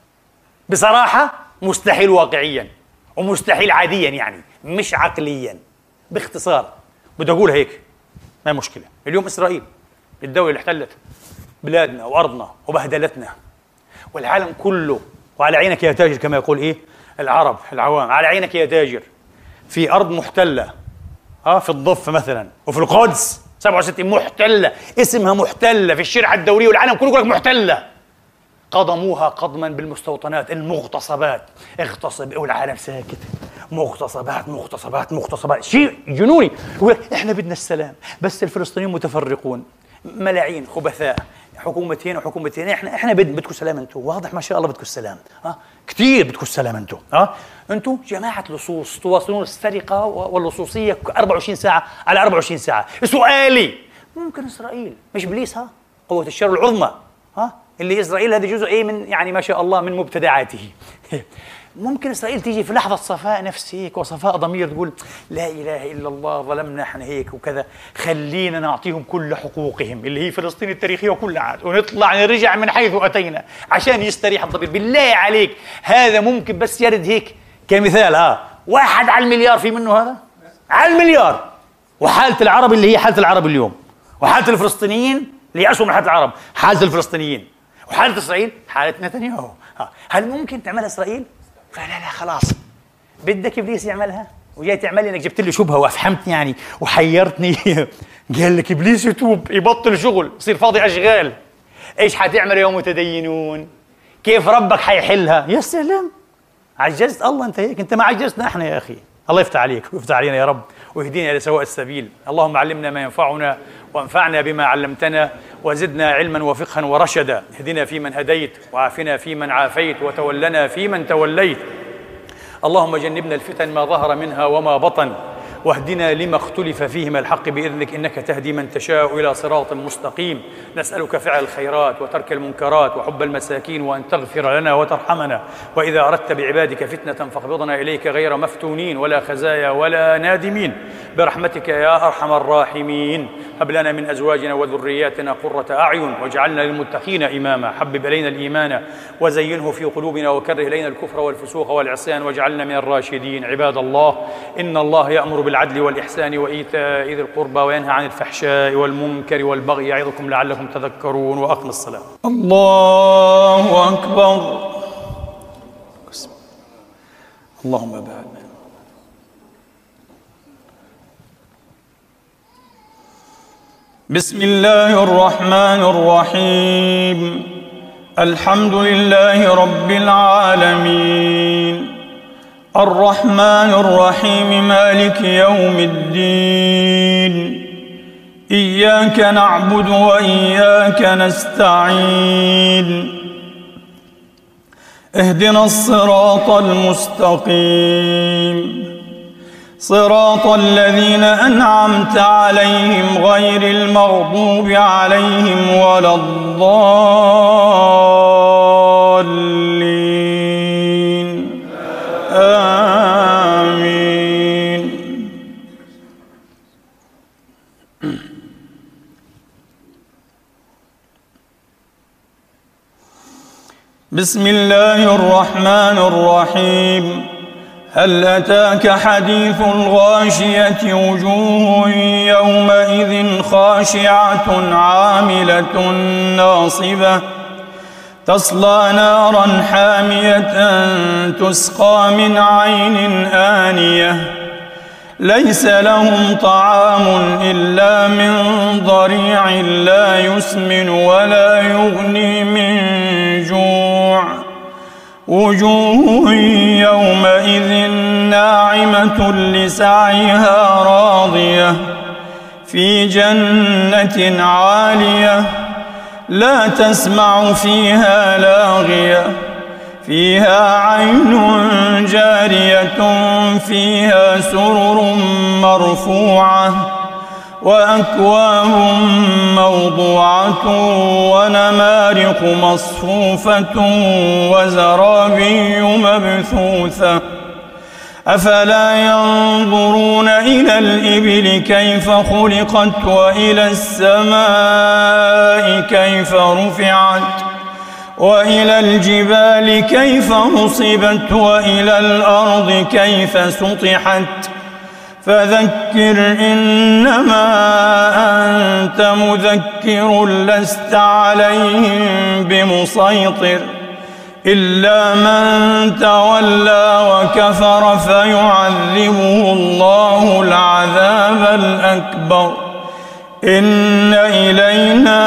بصراحة مستحيل واقعيا، ومستحيل عاديا، يعني مش عقليا. باختصار بدي أقول هيك، ما مشكلة. اليوم إسرائيل الدولة اللي احتلت بلادنا وأرضنا وبهدلتنا والعالم كله، وعلى عينك يا تاجر كما يقول إيه العرب العوام، على عينك يا تاجر. في أرض محتلة، في الضفة مثلا، وفي القدس 67 محتلة، اسمها محتلة في الشريعة الدولية، والعالم كله يقول لك محتلة. قضموها قضما بالمستوطنات، المغتصبات. اغتصب والعالم ساكت. مغتصبات مغتصبات مغتصبات، شيء جنوني. يقول احنا بدنا السلام، بس الفلسطينيين متفرقون، ملاعين خبثاء، حكومتين وحكومتين. احنا بدكم سلام انتم. واضح ما شاء الله بدكم السلام، كثير بدكم السلام انتم. انتم جماعة لصوص تواصلون السرقة واللصوصية 24 ساعة على 24 ساعة. سؤالي، ممكن إسرائيل مش إبليس قوة الشر العظمى اللي إسرائيل هذا جزء إيه من يعني ما شاء الله من مبتدعاته. ممكن إسرائيل تيجي في لحظة صفاء نفس هيك وصفاء ضمير تقول لا إله إلا الله ظلمنا احنا هيك وكذا، خلينا نعطيهم كل حقوقهم اللي هي فلسطين التاريخية وكل عاد، ونطلع نرجع من حيث أتينا عشان يستريح الضمير. بالله عليك هذا ممكن بس يرد هيك كمثال، واحد على المليار في منه هذا؟ على المليار. وحالة العرب اللي هي حالة العرب اليوم، وحالة الفلسطينيين اللي هي أسوأ من حالة العرب، حالة الفلسطينيين، وحالة إسرائيل حالة نتنياهو. هل ممكن تعملها إسرائيل؟ لا خلاص، بدك إبليس يعملها وجاي تعملي إنك جبت لي شبهة وأفحمتني يعني وحيرتني. قال لك إبليس يتوب يبطل شغل يصير فاضي أشغال. إيش حتعمل يوم متدينون؟ كيف ربك حيحلها؟ يا سلام، عجزت الله أنت هيك؟ أنت ما عجزتنا إحنا يا أخي. الله يفتح عليك ويفتح علينا يا رب ويهدينا إلى سواء السبيل. اللهم علمنا ما ينفعنا وانفعنا بما علمتنا وزدنا علما وفقها ورشدا. اهدنا فيمن هديت وعافنا فيمن عافيت وتولنا فيمن توليت. اللهم جنبنا الفتن ما ظهر منها وما بطن، واهدنا لما اختلف فيه من الحق بإذنك إنك تهدي من تشاء إلى صراط مستقيم. نسألك فعل الخيرات وترك المنكرات وحب المساكين وأن تغفر لنا وترحمنا، وإذا أردت بعبادك فتنة فاقبضنا إليك غير مفتونين ولا خزايا ولا نادمين برحمتك يا أرحم الراحمين. هب لنا من أزواجنا وذرياتنا قرة أعين واجعلنا للمتقين إماما. حبب إلينا الإيمان وزينه في قلوبنا وكره إلينا الكفر والفسوق والعصيان واجعلنا من الراشدين. عباد الله، إن الله يأمر بالعدل والإحسان وإيتاء ذي القربى وينهى عن الفحشاء والمنكر والبغي يعظكم لعلكم تذكرون. وأقم الصلاة. الله أكبر. اللهم بارك. بسم الله الرحمن الرحيم. الحمد لله رب العالمين، الرحمن الرحيم، مالك يوم الدين. إياك نعبد وإياك نستعين. اهدنا الصراط المستقيم، صراط الذين أنعمت عليهم غير المغضوب عليهم ولا الضالين. آمين. بسم الله الرحمن الرحيم. هل أتاك حديث الغاشية؟ وجوه يومئذ خاشعة عاملة ناصبة تصلى نارا حامية تسقى من عين آنية ليس لهم طعام إلا من ضريع لا يسمن ولا يغني من جوع. وجوه يومئذ ناعمة لسعيها راضية في جنة عالية لا تسمع فيها لاغية فيها عين جارية فيها سرر مرفوعة وأكواب موضوعة ونمارق مصفوفة وزرابي مبثوثة. أفلا ينظرون إلى الإبل كيف خلقت وإلى السماء كيف رفعت وإلى الجبال كيف نصبت وإلى الأرض كيف سطحت. فذكر إنما أنت مذكر لست عليهم بمسيطر إلا من تولى وكفر فيعذبه الله العذاب الأكبر. إن إلينا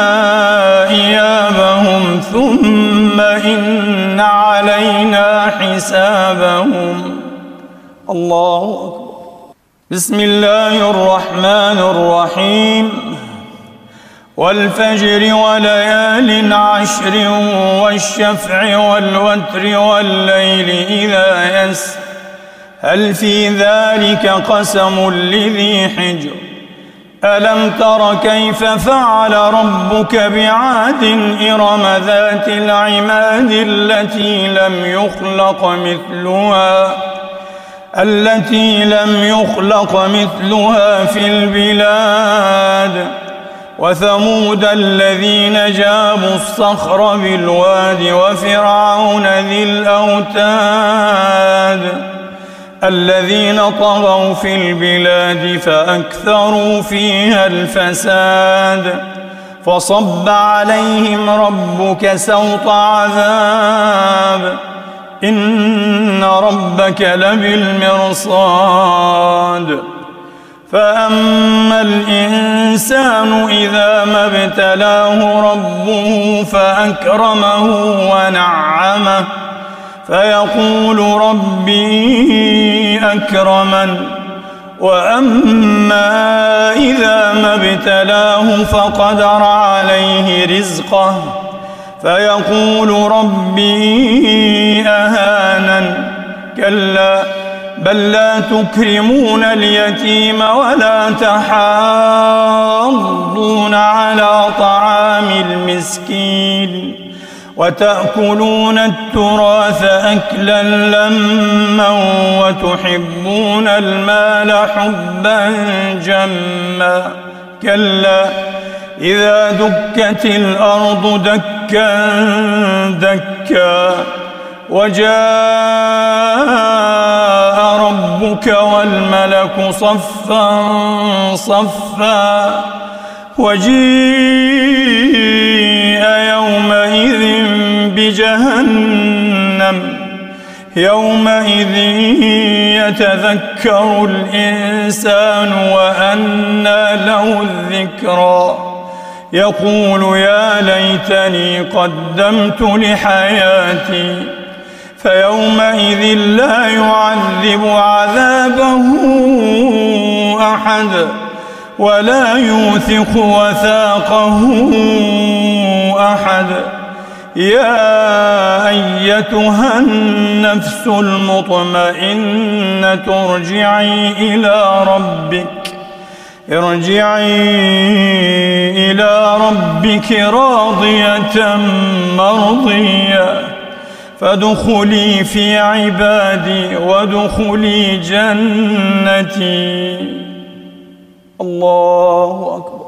إيابهم ثم إن علينا حسابهم. الله أكبر. بسم الله الرحمن الرحيم. والفجر وليال عشر والشفع والوتر والليل إذا يسر. هل في ذلك قسم لذي حجر ألم تر كيف فعل ربك بعاد إرم ذات العماد التي لم يخلق مثلها في البلاد وثمود الذين جابوا الصخر بالواد وفرعون ذي الأوتاد الذين طغوا في البلاد فأكثروا فيها الفساد فصب عليهم ربك سوط عذاب إن ربك لبالمرصاد فأما الإنسان إذا ما ابتلاه ربه فأكرمه ونعمه فيقول ربي أكرمن وأما إذا ما ابتلاه فقدر عليه رزقه فيقول ربي أهانن كلا بل لا تكرمون اليتيم ولا تحاضون على طعام المسكين وتأكلون التراث أكلا لما وتحبون المال حبا جما كلا إذا دكت الأرض دكا دكا وجاء ربك والملك صفا صفا وجيء يومئذ بجهنم يومئذ يتذكر الإنسان وأنى له الذكرى يقول يا ليتني قدمت لحياتي فيومئذ لا يعذب عذابه أحد ولا يوثق وثاقه أحد يا أيتها النفس المطمئنة ارجعي إلى ربك راضية مرضية فادخلي في عبادي وادخلي جنتي الله أكبر.